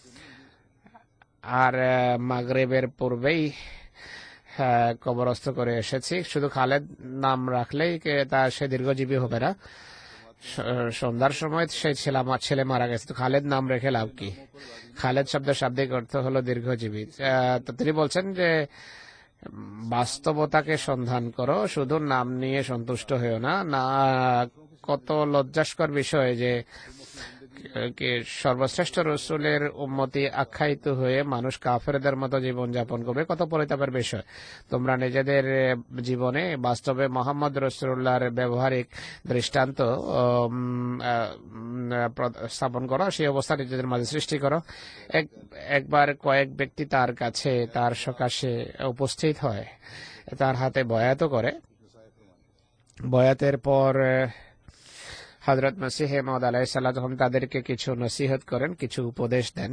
আর আহ, মাগরিবের পূর্বেই আহ, কবরস্থ করে এসেছি। শুধু খালেদ নাম রাখলেই কে- তা সে দীর্ঘজীবী হবে না। স- সন্ধ্যার সময় সে ছেলে মা- ছেলে মারা গেছে, তো খালেদ নাম রেখে লাভ কি? খালেদ শব্দের শাব্দিক অর্থ হলো দীর্ঘজীবী। আহ, তো তিনি বলছেন যে বাস্তবতাকে সন্ধান করো, শুধু নাম নিয়ে সন্তুষ্ট হয়েও না। না, কত লজ্জাস্কর বিষয় যে কে সর্বশ্রেষ্ঠ রসুলের উম্মতি আখ্যায়িত হয়ে মানুষ কাফেরদের মতো জীবন যাপন করবে। কত পরিতাপের বিষয়। তোমরা নিজেদের জীবনে বাস্তবে মোহাম্মদ রসুল্লাহর ব্যবহারিক দৃষ্টান্ত উম, আহ, উম, স্থাপন করো, সেই অবস্থা নিজেদের মাঝে সৃষ্টি করো। এক একবার কয়েক ব্যক্তি তার কাছে তার সকাশে উপস্থিত হয়, তার হাতে বয়াত করে। বয়াতের পর হযরত মসিহ মাউদ আলাইহিস সালাম যখন তাদেরকে কিছু নসিহত করেন, কিছু উপদেশ দেন,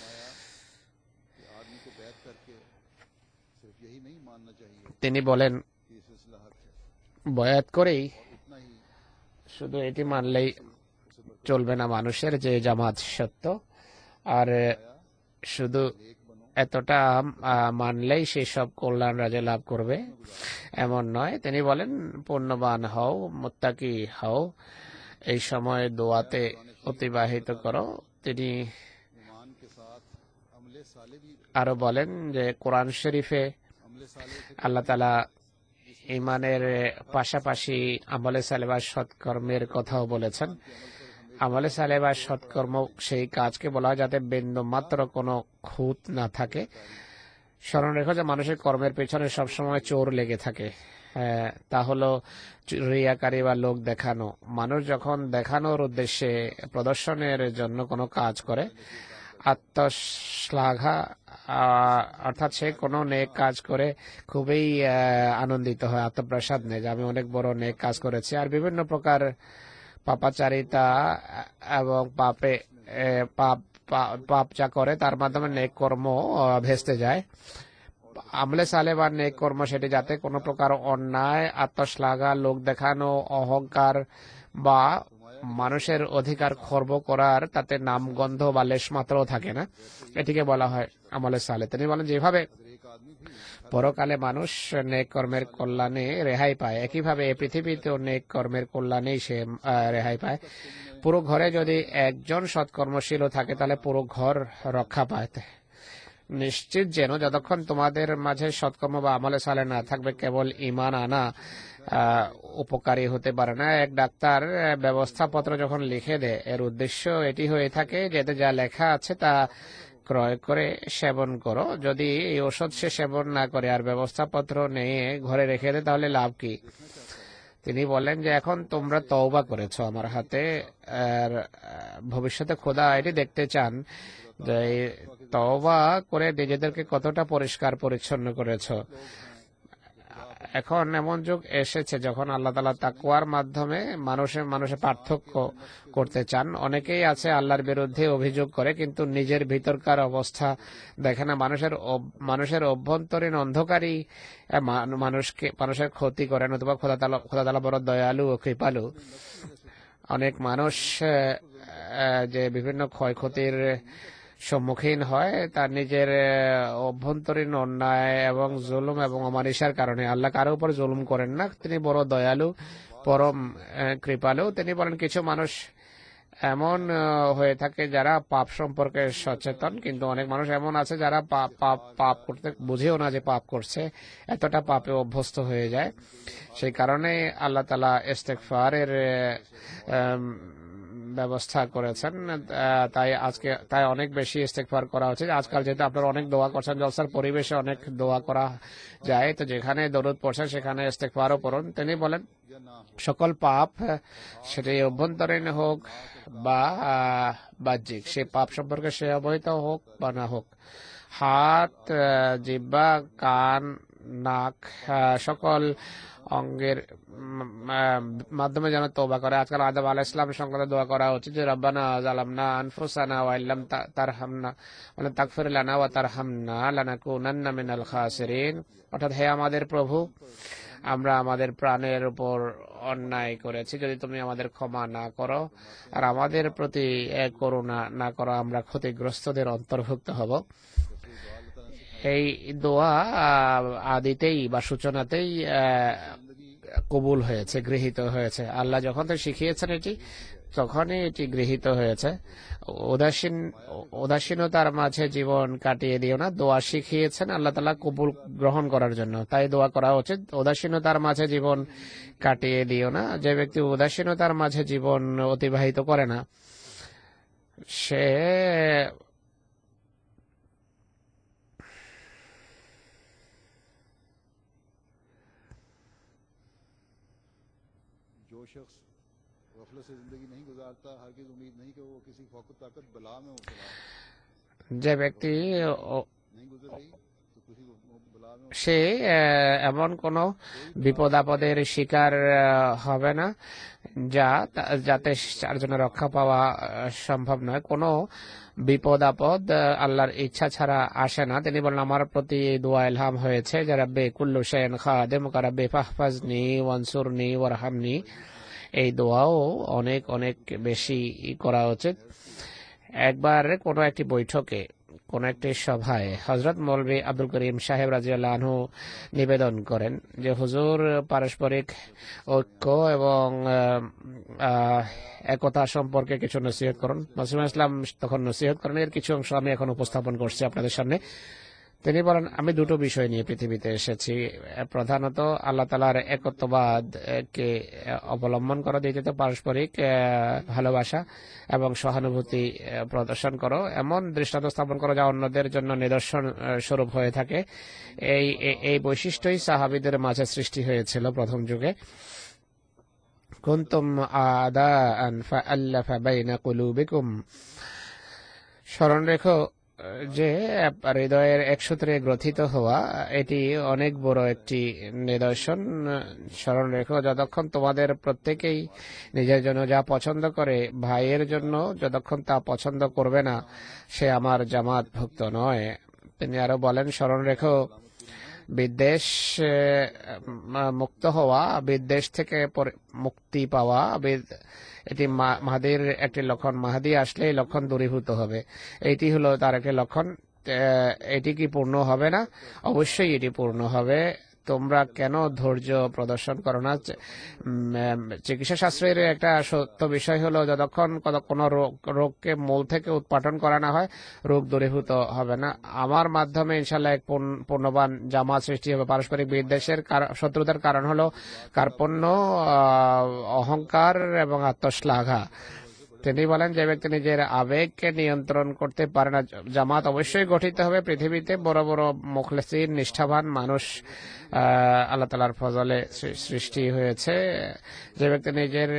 তিনি বলেন বয়াত করেই শুধু এটি মানলেই চলবে না মানুষের যে জামাত সত্য, আর শুধু এতটা আহ, মানলেই সেই সব কল্যাণ রাজে লাভ করবে এমন নয়। তিনি বলেন পুণ্যবান হও, মুত্তাকি হও, এই সময় দোয়াতে অতিবাহিত করো। তিনি আরো বলেন যে কোরআন শরীফে আল্লাহ তাআলা ইমানের পাশাপাশি আমলে সালেহ বা সৎকর্মের কথাও বলেছেন। আমলে সালেহ বা সৎকর্ম সেই কাজকে বলা হয় যাতে বিন্দু মাত্র কোনো খুঁত না থাকে। স্মরণ রেখো যে মানুষের কর্মের পেছনে সবসময় চোর লেগে থাকে। হ্যাঁ, তা হলো রিয়াকারী বা লোক দেখানো। মানুষ যখন দেখানোর উদ্দেশ্যে প্রদর্শনের জন্য কোনো কাজ করে, আত্মশ্লাঘা আহ, অর্থাৎ সে কোনো নেক কাজ করে খুবই আহ, আনন্দিত হয়, আত্মপ্রসাদ নেয় যে আমি অনেক বড় নেক কাজ করেছি। আর বিভিন্ন প্রকার পাপাচারিতা এবং পাপে এ, পাপ পা- পাপ যা করে তার মাধ্যমে নেক কর্ম আহ, ভেস্তে যায়। আমলে সালে বা নেক কর্ম সেটি যাতে কোনো প্রকার অন্যায়, আত্মশ্লাঘা, লোক দেখানো, অহংকার বা মানুষের অধিকার খর্ব করার তাতে নামগন্ধ বা লেশ মাত্রও থাকে না, এটিকে বলা হয় আমলে সালে। তিনি বলেন যেভাবে পরকালে মানুষ নেক কর্মের কল্যাণে রেহাই পায়, একইভাবে এই পৃথিবীতেও নেক কর্মের কল্যাণেই সে আহ, রেহাই পায়। পুরো ঘরে যদি একজন সৎকর্মশীল থাকে তাহলে পুরো ঘর রক্ষা পায়। নিশ্চিত যেন যতক্ষণ তোমাদের মাঝে সৎকর্ম বা আমলে সালে না থাকবে, কেবল ইমান আনা আহ, উপকারী হতে পারে না। এক ডাক্তার আহ, ব্যবস্থাপত্র যখন লিখে দেয়, এর উদ্দেশ্য এটি হয়ে থাকে যে এতে যা লেখা আছে তা ক্রয় করে সেবন করো। যদি এই ওষুধ সে সেবন না করে আর ব্যবস্থাপত্র নিয়ে ঘরে রেখে দেয় তাহলে লাভ কি? তিনি বলেন যে এখন তোমরা তওবা করেছো আমার হাতে, আর আহ, ভবিষ্যতে খোদা এটি দেখতে চান যে এই তওবা করে নিজেদেরকে কতটা পরিষ্কার পরিচ্ছন্ন করেছো। এখন এমন যুগ এসেছে যখন আল্লাহ তাআলা তাকওয়ার মাধ্যমে মানুষের মানুষের পার্থক্য করতে চান। অনেকেই আছে আল্লাহর বিরুদ্ধে অভিযোগ করে কিন্তু নিজের ভিতরকার অবস্থা দেখে না। মানুষের অভ- মানুষের অভ্যন্তরীণ অন্ধকারী আহ, মা- মানুষকে মানুষের ক্ষতি করে, নতুবা খোদা তাআলা খোদা তাআলা বড় দয়ালু ও কৃপালু। অনেক মানুষ আহ, আহ, যে বিভিন্ন ক্ষয়ক্ষতির সম্মুখীন হয় তার নিজের আহ, অভ্যন্তরীণ অন্যায় এবং জুলুম এবং অমানিসার কারণে। আল্লাহ কারো উপর জুলুম করেন না, তিনি বড় দয়ালু, পরম আহ, কৃপালু। তিনি বলেন কিছু মানুষ এমন আহ, হয়ে থাকে যারা পাপ সম্পর্কে সচেতন, কিন্তু অনেক মানুষ এমন আছে যারা পাপ পাপ পাপ করতে বুঝেও না যে পাপ করছে, এতটা পাপে অভ্যস্ত হয়ে যায়। সেই কারণে আল্লাহ তাআলা ইস্তেগফারের আহ, উম, ব্যবস্থা করেছেন। আহ, তাই আজকে তাই অনেক বেশি ইস্তেগফার করা উচিত। আজকাল যেহেতু আপনারা অনেক দোয়া করছেন, জলসার পরিবেশে অনেক দোয়া করা যায়, তো যেখানে দরুদ পড়ছেন সেখানে ইস্তেগফারও পড়ুন। তিনি বলেন সকল পাপ সেটি অভ্যন্তরীণ হোক বা আহ, বাহ্যিক, সে পাপ সম্পর্কে সে অবহিত হোক বা না হোক, হাত, আহ, জিহ্বা, কান, নাক, আহ, সকল অঙ্গের উম, আহ, মাধ্যমে যেন তওবা করে। আজকাল আদম আলাইহিস সালাম সংক্রান্ত দোয়া করা উচিত যে রব্বানা যালামনা আনফুসানা ওয়া ইল্লাম তা- তারহামনা ওয়া লা তাগফির লানা ওয়া তারহামনা লানাকুনান্না মিনাল খাসিরিন। অর্থাৎ হে আমাদের প্রভু, আমরা আমাদের প্রাণের উপর অন্যায় করেছি, যদি তুমি আমাদের ক্ষমা না করো আর আমাদের প্রতি আহ, করুণা না করো আমরা ক্ষতিগ্রস্তদের অন্তর্ভুক্ত হব। এই দোয়া আহ, আদিতেই বা সূচনাতেই আহ, কবুল হয়েছে, গৃহীত হয়েছে। আল্লাহ যখন তো শিখিয়েছেন এটি, তখনই এটি গৃহীত হয়েছে। উদাসীন উদাসীনতার মাঝে জীবন কাটিয়ে দিও না, দোয়া শিখিয়েছেন আল্লাহ তাআলা কবুল গ্রহণ করার জন্য, তাই দোয়া করা উচিত। উদাসীনতার মাঝে জীবন কাটিয়ে দিও না। যে ব্যক্তি উদাসীনতার মাঝে জীবন অতিবাহিত করে না, সে जो शख्स गफलत से जिंदगी नहीं गुजारता, हरगिज उम्मीद नहीं कि वो किसी फौकत ताकत बला में मुब्तला है। যে ব্যক্তি ও- नहीं गुजर रही तो किसी बला में সে আহ, এমন কোনো বিপদ আপদের শিকার আহ, হবে না যা তা- যাতে তার জন্য রক্ষা পাওয়া আহ, সম্ভব নয়। কোনো বিপদ আপদ আহ, আল্লাহর ইচ্ছা ছাড়া আসে না। তিনি বলেন আমার প্রতি এই দোয়া ইলহাম হয়েছে যে রাব্বে কুল্লু শাইইন খাদিমুকা রাব্বে ফাহফাজনি ওয়ানসুরনি ওয়ারহামনি। এই দোয়াও অনেক অনেক বেশি করা উচিত। একবার কোনো একটি বৈঠকে, কোন একটি সভায় হযরত মৌলভী আব্দুল করিম সাহেব রাদিয়াল্লাহু আনহু নিবেদন করেন যে হুজুর পারস্পরিক ঐক্য এবং আহ, আহ, একতা সম্পর্কে কিছু নসিহত করুন। মাসুম ইসলাম তখন নসিহত করেন, এর কিছু অংশ আমি এখন উপস্থাপন করছি আপনাদের সামনে। তিনি বলেন, আমি দুটো বিষয় নিয়ে পৃথিবীতে এসেছি, প্রধানত আল্লাহ তাআলার একত্ববাদ কে অবলম্বন করো, দ্বিতীয়ত পারস্পরিক ভালোবাসা এবং সহানুভূতি প্রদর্শন করো, এমন দৃষ্টান্ত স্থাপন করো যা অন্যদের জন্য নিদর্শন স্বরূপ হয়ে থাকে। এই এই বৈশিষ্ট্যই সাহাবীদের মাঝে সৃষ্টি হয়েছিল প্রথম যুগে। কুনতুম আদাআন ফাআল্লাফা বাইনা কুলুবিকুম, স্মরণ রেখো যে হৃদয়ের এক সূত্রে গ্রথিত হওয়া এটি অনেক বড় একটি নিদর্শন। স্মরণ রেখো, যতক্ষণ তোমাদের প্রত্যেকেই নিজের জন্য যা পছন্দ করে, ভাইয়ের জন্য যতক্ষণ তা পছন্দ করবে না, সে আমার জামাতভুক্ত নয়। তিনি আরো বলেন, স্মরণ রেখো বিদ্বেষ মুক্ত হওয়া, বিদ্বেষ থেকে মুক্তি পাওয়া এটি মাহাদির একটি লক্ষণ। মাহাদি আসলে এই লক্ষণ দূরীভূত হবে, এটি হলো তার একটি লক্ষণ। এটি কি পূর্ণ হবে না? অবশ্যই এটি পূর্ণ হবে। তোমরা কেন ধৈর্য প্রদর্শন করো না? চিকিৎসা শাস্ত্রের একটা সত্য বিষয় হলো, যতক্ষণ কোনো রোগকে মূল থেকে উৎপাটন করা না হয়, রোগ দূরীভূত হবে না। আমার মাধ্যমে ইনশাল্লাহ এক পূর্ণবান জামাত সৃষ্টি হবে। পারস্পরিক বিদ্বেষের শত্রুতার কারণ হলো কার্পণ্য, অহংকার এবং আত্মশ্লাঘা। তিনি বলেন, যে ব্যক্তি নিজের আবেগকে নিয়ন্ত্রণ করতে পারে না, জামাত অবশ্যই গঠিত হবে। পৃথিবীতে বড় বড় মুখলেসিন নিষ্ঠাবান মানুষ আল্লাহ তাআলার ফজলে সৃষ্টি হয়েছে। যে ব্যক্তি নিজের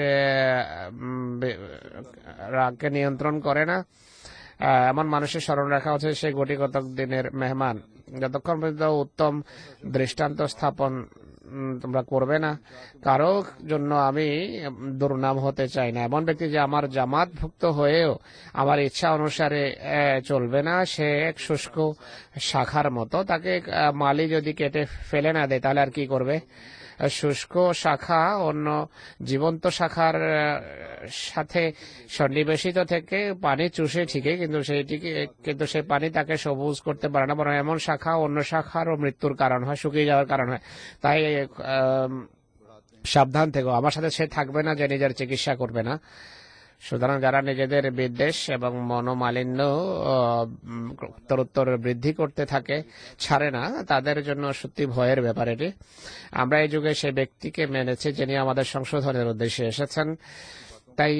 রাগকে নিয়ন্ত্রণ করে না, এমন মানুষের স্মরণ রাখা হচ্ছে সে কোটি কতক দিনের মেহমান। যতক্ষণ পর্যন্ত উত্তম দৃষ্টান্ত স্থাপন তোমরা করবে না, কারো জন্য আমি দুর্নাম হতে চাই না। এমন ব্যক্তি যে আমার জামাতভুক্ত হয়েও আমার ইচ্ছা অনুসারে চলবে না, সে এক শুষ্ক শাখার মতো। তাকে মালি যদি কেটে ফেলে না দেয় তাহলে আর কি করবে? শুষ্ক শাখা অন্য জীবন্ত শাখার সাথে সন্নিবেশিত থেকে পানি চুষে ঠিকই, কিন্তু সেইটিকে কিন্তু সেই পানি তাকে সবুজ করতে পারে না, বরং এমন শাখা অন্য শাখারও মৃত্যুর কারণ হয়, শুকিয়ে যাওয়ার কারণ হয়। তাই সাবধান থেকো। আমার সাথে সে থাকবে না যে নিজের চিকিৎসা করবে না। সুতরাং যারা নিজেদের বিদ্বেষ এবং মনোমালিন্য উত্তরোত্তর বৃদ্ধি করতে থাকে, ছাড়ে না, তাদের জন্য সত্যি ভয়ের ব্যাপার এটি। আমরা এই যুগে সেই ব্যক্তিকে মেনেছি যিনি আমাদের সংশোধনের উদ্দেশ্যে এসেছেন। তাই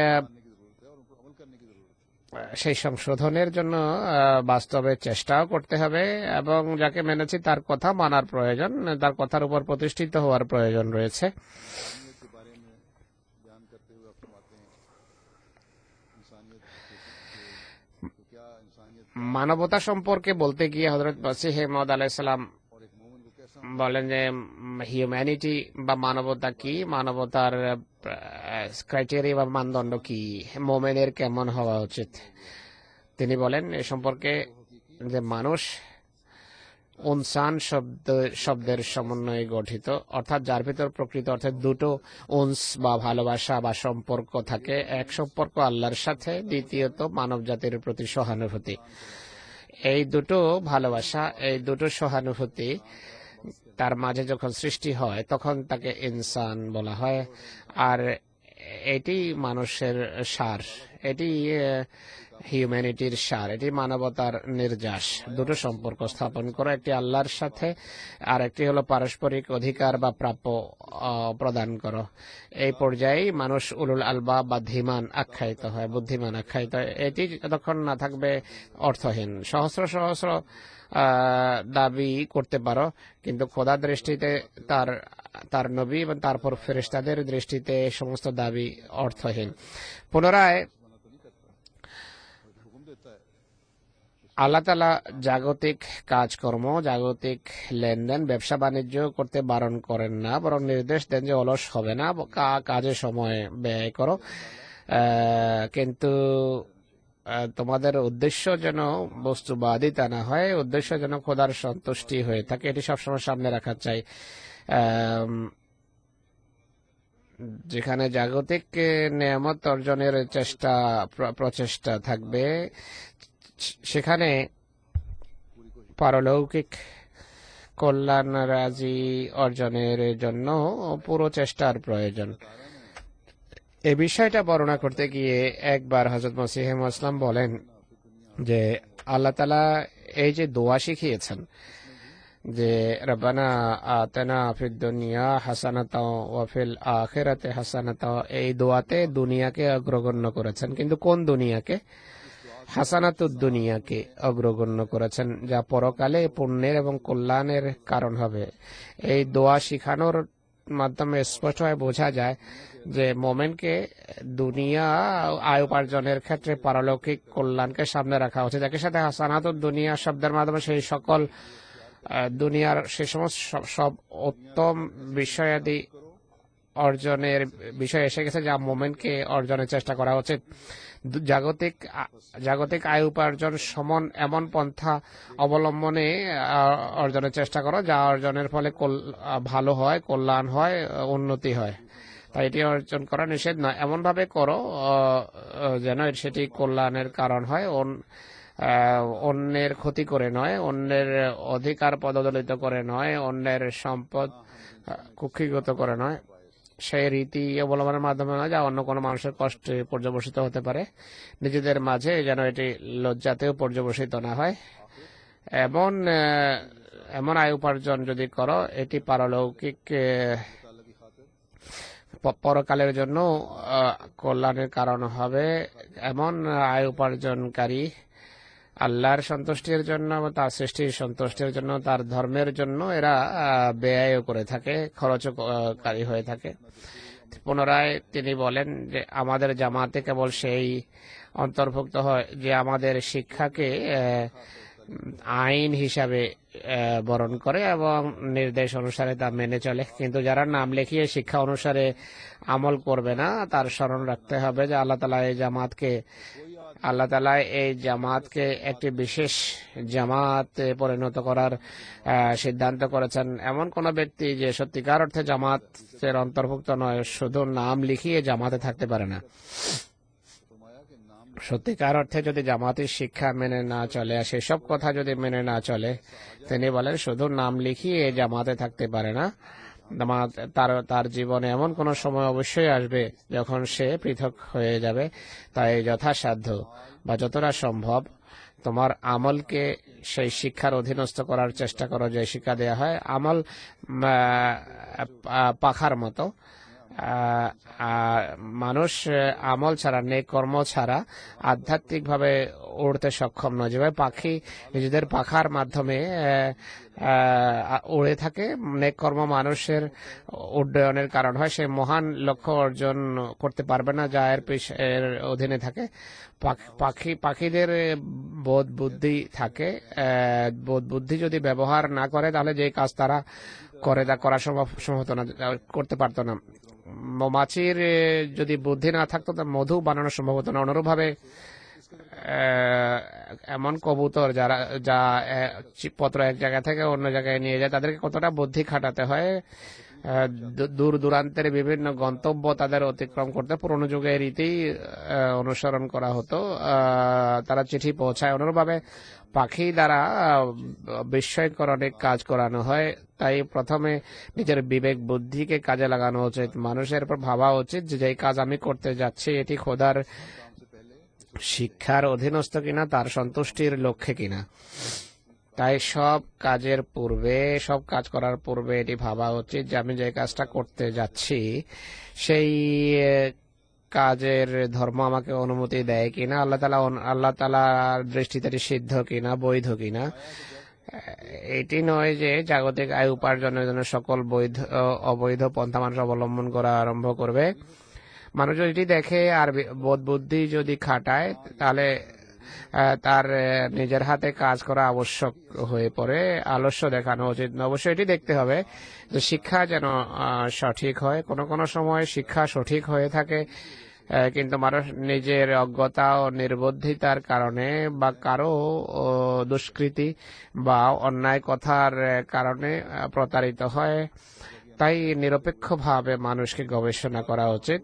সেই সংশোধনের জন্য বাস্তবে চেষ্টাও করতে হবে এবং যাকে মেনেছি তার কথা মানার প্রয়োজন, তার কথার উপর প্রতিষ্ঠিত হওয়ার প্রয়োজন রয়েছে। মানবতা সম্পর্কে বলতে গিয়ে হযরত মসিহ মাউদ আলাইহিস সালাম বলেন যে হিউম্যানিটি বা মানবতা কি, মানবতার ক্রাইটেরিয়া বা মানদণ্ড কি, মোমেনের কেমন হওয়া উচিত। তিনি বলেন এ সম্পর্কে যে মানুষ উনসান শব্দ শব্দের সমন্বয়ে গঠিত, অর্থাৎ যার ভিতর প্রকৃত অর্থে দুটো উনস বা ভালোবাসা বা সম্পর্ক থাকে। এক সম্পর্ক আল্লাহর সাথে, দ্বিতীয়ত মানব জাতির প্রতি সহানুভূতি। এই দুটো ভালোবাসা, এই দুটো সহানুভূতি তার মাঝে যখন সৃষ্টি হয় তখন তাকে ইনসান বলা হয়। আর এটি মানুষের সার, এটি হিউম্যানিটির সার, এটি মানবতার নির্যাস। দুটো সম্পর্ক স্থাপন করো, একটি আল্লাহর সাথে আর একটি হলো পারস্পরিক অধিকার বা প্রাপ্য প্রদান করো। এই পর্যায়ে মানুষ উলুল আলবাব বা ধীমান আখ্যায়িত হয়, বুদ্ধিমান আখ্যায়িত হয়। এটি যতক্ষণ না থাকবে অর্থহীন। সহস্র সহস্র দাবি করতে পারো, কিন্তু খোদার দৃষ্টিতে তার তার নবী এবং তারপর ফেরেশতাদের দৃষ্টিতে সমস্ত দাবি অর্থহীন। পুনরায় আল্লাহ তাআলা জাগতিক কাজকর্ম, জাগতিক লেনদেন, ব্যবসা বাণিজ্য করতে বারণ করেন না, বরং নির্দেশ দেন যে অলস হবে না, কাজে সময় ব্যয় করো, কিন্তু তোমাদের উদ্দেশ্য যেন বস্তুবাদিতা না হয়, উদ্দেশ্য যেন খোদার সন্তুষ্টি হয়ে থাকে। এটি সবসময় সামনে রাখা চাই। যেখানে জাগতিক নিয়ামত অর্জনের চেষ্টা প্রচেষ্টা থাকবে, সেখানে পারলৌকিক কল্যাণ রাজি অর্জনের জন্য পুরো চেষ্টার প্রয়োজন। এই বিষয়টা বর্ণনা করতে গিয়ে একবার হযরত মসিহ মাউদ বলেন যে আল্লাহ তাআলা এই যে দোয়া শিখিয়েছেন যে রব্বানা আতিনা ফিদ দুনিয়া হাসানাতাও ওয়া ফিল আখিরাতি হাসানাতাও, এই দোয়াতে দুনিয়াকে অগ্রগণ্য করেছেন, কিন্তু কোন দুনিয়াকে? হাসানাতুদ দুনিয়াকে অগ্রগণ্য করেছেন, যা পরকালে পুণ্যের এবং কল্যাণের কারণ হবে। এই দোয়া শিখানোর মাধ্যমে স্পষ্টভাবে বোঝা যায় যে মোমেনকে দুনিয়া আয় উপার্জনের ক্ষেত্রে পারলৌকিক কল্যাণকে সামনে রাখা উচিত। একই সাথে হাসানাতুদ দুনিয়া শব্দের মাধ্যমে সেই সকল দুনিয়ার সে সমস্ত সব উত্তম বিষয়াদি অর্জনের বিষয় এসে গেছে যা মোমেনকে অর্জনের চেষ্টা করা উচিত। জাগতিক জাগতিক আয় উপার্জন সমান এমন পন্থা অবলম্বনে অর্জনের চেষ্টা করো যা অর্জনের ফলে ভালো হয়, কল্যাণ হয়, উন্নতি হয়। তাই এটি অর্জন করা নিষেধ নয়, এমন ভাবে করো যেন সেটি কল্যাণের কারণ হয়, অন্যের ক্ষতি করে নয়, অন্যের অধিকার পদদলিত করে নয়, অন্যের সম্পদ কুক্ষিগত করে নয়, সেই রীতি অবলম্বনের মাধ্যমে নয় যা অন্য কোনো মানুষের কষ্টে পর্যবসিত হতে পারে। নিজেদের মাঝে যেন এটি লজ্জাতেও পর্যবসিত না হয়। এমন এমন আয় উপার্জন যদি করো এটি পারলৌকিক পরকালের জন্য কল্যাণের কারণ হবে। এমন আয় উপার্জনকারী আল্লাহর সন্তুষ্টির জন্য, তার সৃষ্টির সন্তুষ্টির জন্য, তার ধর্মের জন্য এরা ব্যয় করে থাকে, খরচকারী হয়ে থাকে। পুনরায় তিনি বলেন যে আমাদের জামাতে কেবল সেই অন্তর্ভুক্ত হয় যে আমাদের শিক্ষাকে আইন হিসাবে বরণ করে এবং নির্দেশ অনুসারে তা মেনে চলে, কিন্তু যারা নাম লেখিয়ে শিক্ষা অনুসারে আমল করবে না তার স্মরণ রাখতে হবে যে আল্লাহ তাআলা এই জামাতকে আল্লাহ তাআলা এই জামাতকে একটি বিশেষ জামাতে পরিণত করার সিদ্ধান্ত করেছেন। এমন কোন ব্যক্তি যে সত্যিকার অর্থে জামাতের অন্তর্ভুক্ত নয় শুধু নাম লিখিয়ে জামাতে থাকতে পারে না। সত্যিকার অর্থে যদি জামাতের শিক্ষা মেনে না চলে, সেসব কথা যদি মেনে না চলে, তিনি বলেন শুধু নাম লিখিয়ে জামাতে থাকতে পারে না। তার তার জীবনে এমন কোন সময় অবশ্যই আসবে যখন সে পৃথক হয়ে যাবে। তাই যথাসাধ্য বা যতটা সম্ভব তোমার আমলকে সেই শিক্ষার অধীনস্থ করার চেষ্টা করো যে শিক্ষা দেয়া হয়। আমল পাখার মতো, মানুষ আমল ছাড়া, নেক কর্ম ছাড়া আধ্যাত্মিকভাবে উড়তে সক্ষম নয়। যেভাবে পাখি নিজেদের পাখার মাধ্যমে উড়ে থাকে, নেক কর্ম মানুষের উড্ডয়নের কারণ হয়, সে মহান লক্ষ্য অর্জন করতে পারবে না যা এর এর অধীনে থাকে। পাখি পাখিদের বোধ বুদ্ধি থাকে, বোধ বুদ্ধি যদি ব্যবহার না করে তাহলে যে কাজ তারা করে তা করা সম্ভব হতো না, করতে পারতো না। মৌমাছির যদি বুদ্ধি না থাকতো তা মধু বানানো সম্ভব হতো না। অনুরূপভাবে এমন কবুতর যারা যা পত্র এক জায়গা থেকে অন্য জায়গায় নিয়ে যায়, তাদেরকে কতটা বুদ্ধি খাটাতে হয়, দূর দূরান্তের বিভিন্ন গন্তব্য তাদের অতিক্রম করতে পুরনো যুগের রীতি অনুসরণ করা হতো, তারা চিঠি পৌঁছায়। অনুরূপভাবে পাখি দ্বারা বিস্ময়কর অনেক কাজ করানো হয়। তাই প্রথমে নিজের বিবেক বুদ্ধিকে কাজে লাগানো উচিত। মানুষের উপর ভাবা উচিত যে যেই কাজ আমি করতে যাচ্ছি এটি খোদার শিক্ষার অধীনস্থ কিনা, তার সন্তুষ্টির লক্ষ্যে কিনা। তাই সব কাজের পূর্বে, সব কাজ করার পূর্বে এটি ভাবা উচিত যে আমি যে কাজটা করতে যাচ্ছি সেই কাজের ধর্ম আমাকে অনুমতি দেয় কিনা, আল্লাহ তাআলা আল্লাহ তাআলার দৃষ্টিতে সিদ্ধ কিনা, বৈধ কিনা। এটি নয় যে জাগতিক আয় উপার্জনের জন্য সকল বৈধ অবৈধ পন্থা মানুষ অবলম্বন করা আরম্ভ করবে। মানুষ যদি দেখে আর বোধ বুদ্ধি যদি খাটায় তাহলে তার নিজের হাতে কাজ করা আবশ্যক হয়ে পড়ে, আলস্য দেখানো উচিত। অবশ্যই এটি দেখতে হবে যে শিক্ষা যেন সঠিক হয়। কোনো কোনো সময় শিক্ষা সঠিক হয়ে থাকে কিন্তু মানুষ নিজের অজ্ঞতা ও নির্বুদ্ধিতার কারণে বা কারো দুষ্কৃতি বা অন্যায় কথার কারণে প্রতারিত হয়। তাই নিরপেক্ষভাবে মানুষকে গবেষণা করা উচিত।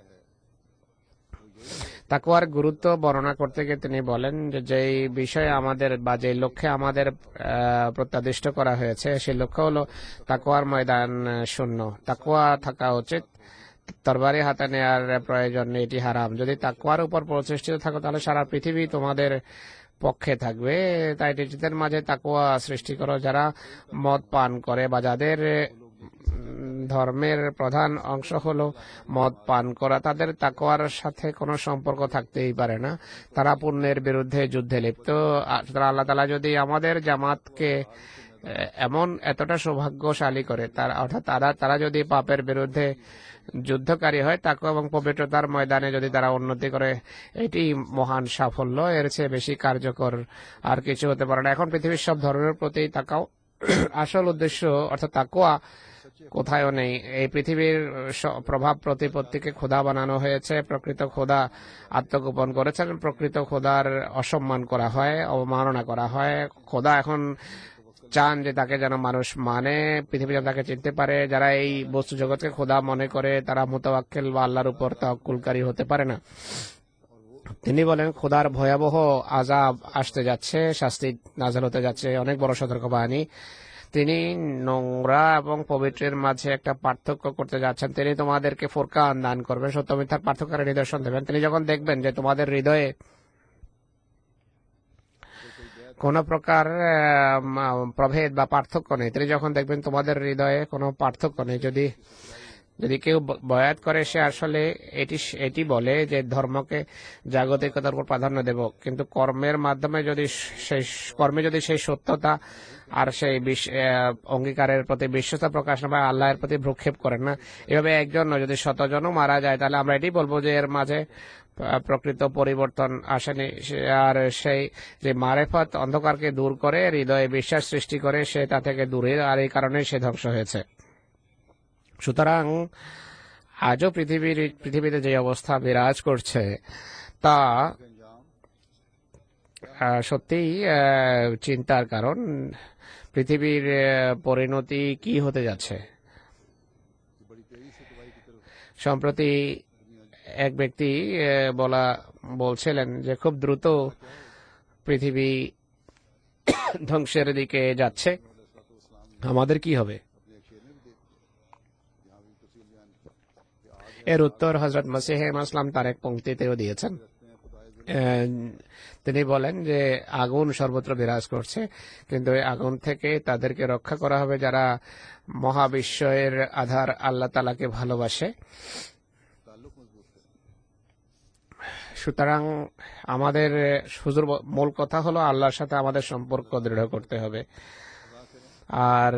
তাকওয়ার গুরুত্ব বর্ণনা করতে গিয়ে তিনি বলেন যে যেই বিষয়ে আমাদের বা যে লক্ষ্যে আমাদের প্রত্যাদিষ্ট করা হয়েছে সেই লক্ষ্য হলো তাকওয়ার ময়দান শূন্য। তাকওয়া থাকা উচিত, তরবারি হাতে নেওয়ার প্রয়োজন নেই, এটি হারাম। যদি তাকওয়ার উপর প্রতিষ্ঠিত থাকো তাহলে সারা পৃথিবী তোমাদের পক্ষে থাকবে। তাই নিজেদের মাঝে তাকওয়া সৃষ্টি করো। যারা মদ পান করে বা যাদের ধর্মের প্রধান অংশ হলো মদ পান করা, তাদের তাকওয়ার সাথে কোনো সম্পর্ক থাকতেই পারে না। তারা পুণ্যের বিরুদ্ধে যুদ্ধে লিপ্ত। আল্লাহ তাআলা যদি আমাদের জামাতকে এমন এতটা সৌভাগ্যশালী করে, তার অর্থাৎ তারা তারা যদি পাপের বিরুদ্ধে যুদ্ধকারী হয়, তাকওয়া এবং পবিত্রতার ময়দানে যদি তারা উন্নতি করে, এটি মহান সাফল্য। এর চেয়ে বেশি কার্যকর আর কিছু হতে পারে না। এখন পৃথিবীর সব ধর্মের প্রতি তাকাও। আসল উদ্দেশ্য অর্থাৎ তাকওয়া কোথাও নেই। এই পৃথিবীর প্রভাব প্রতিপত্তিকে খোদা বানানো হয়েছে। প্রকৃত খোদা আত্মগোপন করেছেন। প্রকৃত খোদার অসম্মান করা হয়, অবমাননা করা হয়। খোদা এখন চান যে তাকে যেন মানুষ মানে, পৃথিবী যেন তাকে চিনতে পারে। যারা এই বস্তু জগৎকে খোদা মনে করে তারা মুতাওয়াক্কিল বা আল্লাহর উপর তাওয়াক্কুলকারী হতে পারে না। তিনি বলেন খোদার ভয়াবহ আযাব আসতে যাচ্ছে, শাস্তি নাযিল হতে যাচ্ছে, অনেক বড় সতর্কবাণী। তিনি নোংরা এবং পবিত্রের মাঝে একটা পার্থক্য করতে যাচ্ছেন। তিনি তোমাদেরকে ফুরকান দান করবেন, সত্য মিথ্যার পার্থক্যের নিদর্শন দেবেন। তিনি যখন দেখবেন যে তোমাদের হৃদয়ে কোন প্রকার প্রভেদ বা পার্থক্য নেই, তিনি যখন দেখবেন তোমাদের হৃদয়ে কোনো পার্থক্য নেই, যদি যদি কেউ বয়াত করে সে আসলে এটি এটি বলে যে ধর্মকে জাগতিকতার উপর প্রাধান্য দেব, কিন্তু কর্মের মাধ্যমে যদি সেই কর্মে যদি সেই সত্যতা আর সেই অঙ্গীকারের প্রতি বিশ্বস্ত প্রকাশ না পায়, আল্লাহর প্রতি ভ্রুক্ষেপ করেন না, এভাবে একজন যদি শতজনও মারা যায়, তাহলে আমরা এটি বলবো যে এর মাঝে প্রকৃত পরিবর্তন আসেনি। আর সেই যে মারেফত অন্ধকারকে দূর করে হৃদয়ে বিশ্বাস সৃষ্টি করে, সে তা থেকে দূরে, আর এই কারণে সে ধ্বংস হয়েছে। সুতরাং আজও পৃথিবীর পৃথিবীতে যে অবস্থা বিরাজ করছে তা সত্যিই চিন্তার কারণ। পৃথিবীর পরিণতি কি হতে যাচ্ছে? সম্প্রতি এক ব্যক্তি বলা বলছিলেন যে খুব দ্রুত পৃথিবী ধ্বংসের দিকে যাচ্ছে, আমাদের কি হবে? এর উত্তর হযরত মসিহ মাসলাম তার এক পংক্তিতেও দিয়েছেন। তিনি বলেন যে আগুন সর্বত্র বিরাজ করছে, কিন্তু এই আগুন থেকে তাদেরকে রক্ষা করা হবে যারা মহাবিশ্বের আধার আল্লাহ তাআলাকে ভালোবাসে। সুতরাং আমাদের হুজুর মূল কথা হলো আল্লাহর সাথে আমাদের সম্পর্ক দৃঢ় করতে হবে। আর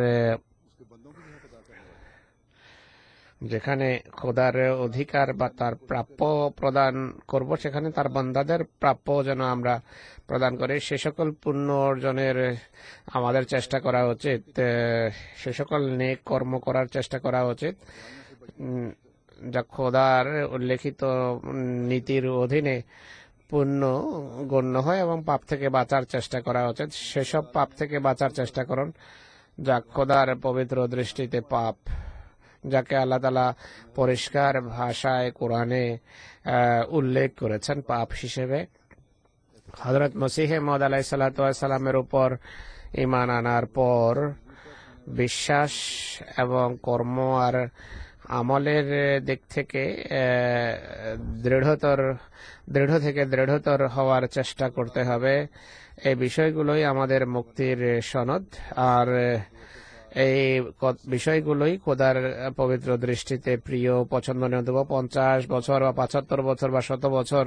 যেখানে খোদার অধিকার বা তার প্রাপ্য প্রদান করব, সেখানে তার বান্দাদের প্রাপ্য যেন আমরা প্রদান করি। সে সকল পুণ্য অর্জনের আমাদের চেষ্টা করা উচিত, সে সকল নেক কর্ম করার চেষ্টা করা উচিত যা খোদার উল্লেখিত নীতির অধীনে পুণ্য গণ্য হয়, এবং পাপ থেকে বাঁচার চেষ্টা করা উচিত। সেসব পাপ থেকে বাঁচার চেষ্টা করুন যা খোদার পবিত্র দৃষ্টিতে পাপ, যাকে আল্লাহ তাআলা পরিষ্কার ভাষায় কোরআনে উল্লেখ করেছেন পাপ হিসেবে। হযরত মসিহ মাউদ আলাইহিস সালাতু ওয়াস সালামের উপর ঈমান আনার পর বিশ্বাস এবং কর্ম আর আমলের দিক থেকে দৃঢ়তর দৃঢ় থেকে দৃঢ়তর হওয়ার চেষ্টা করতে হবে। এই বিষয়গুলোই আমাদের মুক্তির সনদ, আর এই বিষয়গুলোই খোদার পবিত্র দৃষ্টিতে প্রিয়, পছন্দনীয়। দেব পঞ্চাশ বছর বা পঁচাত্তর বছর বা শত বছর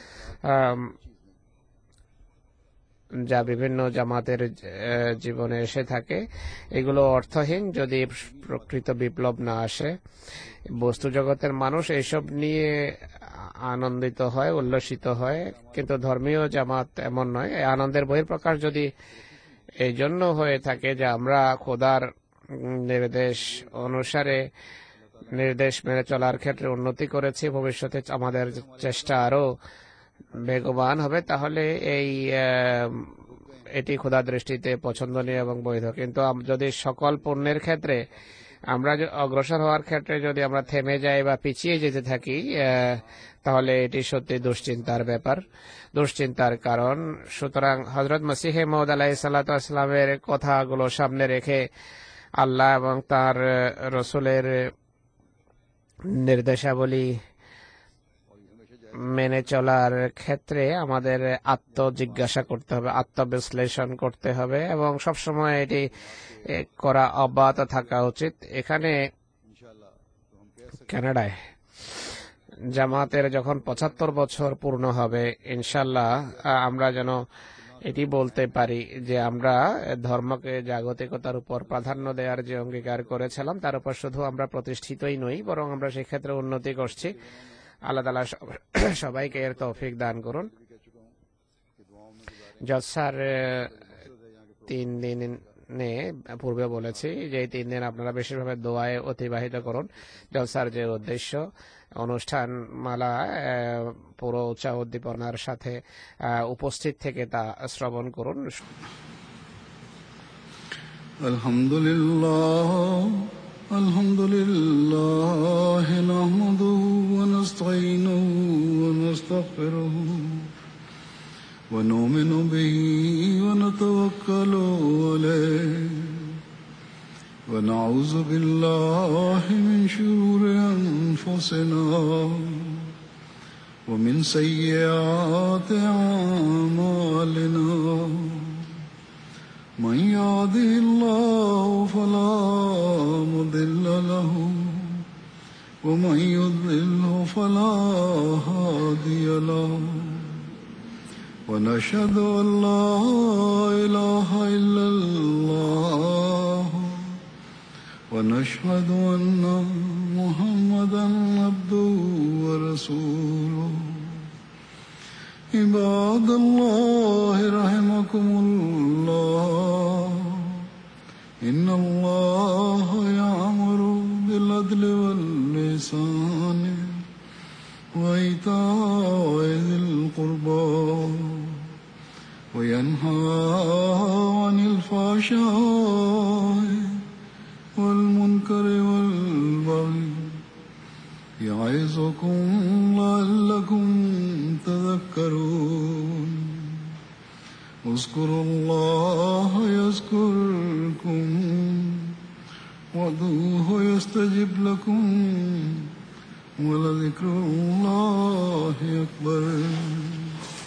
যা বিভিন্ন জামাতের জীবনে এসে থাকে, এগুলো অর্থহীন যদি প্রকৃত বিপ্লব না আসে। বস্তু জগতের মানুষ এইসব নিয়ে আনন্দিত হয়, উল্লসিত হয়, কিন্তু ধর্মীয় জামাত এমন নয়। এই আনন্দের বহিঃপ্রকাশ যদি এই জন্য হয়ে থাকে যে আমরা খোদার নির্দেশ অনুসারে নির্দেশ মেনে চলার ক্ষেত্রে উন্নতি করেছি, ভবিষ্যতে আমাদের চেষ্টা আরো বেগবান হবে, তাহলে এই এটি খোদার দৃষ্টিতে পছন্দনীয় এবং বৈধ। কিন্তু যদি সকল পুণ্যের ক্ষেত্রে আমরা অগ্রসর হওয়ার ক্ষেত্রে যদি আমরা থেমে যাই বা পিছিয়ে যেতে থাকি, তাহলে এটি সত্যি দুশ্চিন্তার ব্যাপার, দুশ্চিন্তার কারণ। সুতরাং হযরত মসিহ মাউদ আলাইহিস সালাতু ওয়াস সালামের কথাগুলো সামনে রেখে আল্লাহ এবং তার রসুলের নির্দেশাবলী মেনে চলার ক্ষেত্রে আমাদের আত্মজিজ্ঞাসা করতে হবে, আত্মবিশ্লেষণ করতে হবে এবং সবসময় এটি এ, করা অব্যাহত থাকা উচিত। এখানে কানাডায় জামাতের যখন পঁচাত্তর বছর পূর্ণ হবে, ইনশাল্লাহ আমরা যেন এটি বলতে পারি যে আমরা ধর্মকে জাগতিকতার উপর প্রাধান্য দেওয়ার যে অঙ্গীকার করেছিলাম তার উপর শুধু আমরা প্রতিষ্ঠিতই নই, বরং আমরা সেই ক্ষেত্রে উন্নতি করছি। আল্লাহ তাআলা সবাইকে এর তৌফিক দান করুন। জলসার তিন দিনে পূর্বে বলেছি যে এই তিন দিন আপনারা বেশিরভাবে দোয়ায় অতিবাহিত করুন। জলসার যে উদ্দেশ্য, অনুষ্ঠান মালা পুরো উচ্চ উদ্দীপনার সাথে উপস্থিত থেকে তা শ্রবণ করুন। আলহামদুলিল্লাহ আলহামদুলিল্লাহ নাহমাদুহু ওয়া নাস্তাঈনুহু ওয়া নাস্তাগফিরুহু ওয়া নু'মিনু বিহি ওয়া নাতাওয়াক্কালু আলাইহি ওয়া নাউযু বিল্লাহি মিন শুরুরি আনফুসিনা ওয়া মিন সাইয়্যাতি আ'মালিনা من يهده الله فلا مضل له ومن يضلله فلا هادي له ونشهد أن لا إله إلا الله ونشهد أن محمدا عبده ورسوله عباد الله رحمكم الله إن الله يأمر بالعدل والإحسان وإيتاء ذي القربى وينهى عن الفحشاء والمنكر والبغي يعظكم لعلكم تذكرون اذكروا الله يذكركم وادعوه يستجب لكم ولذكر الله أكبر.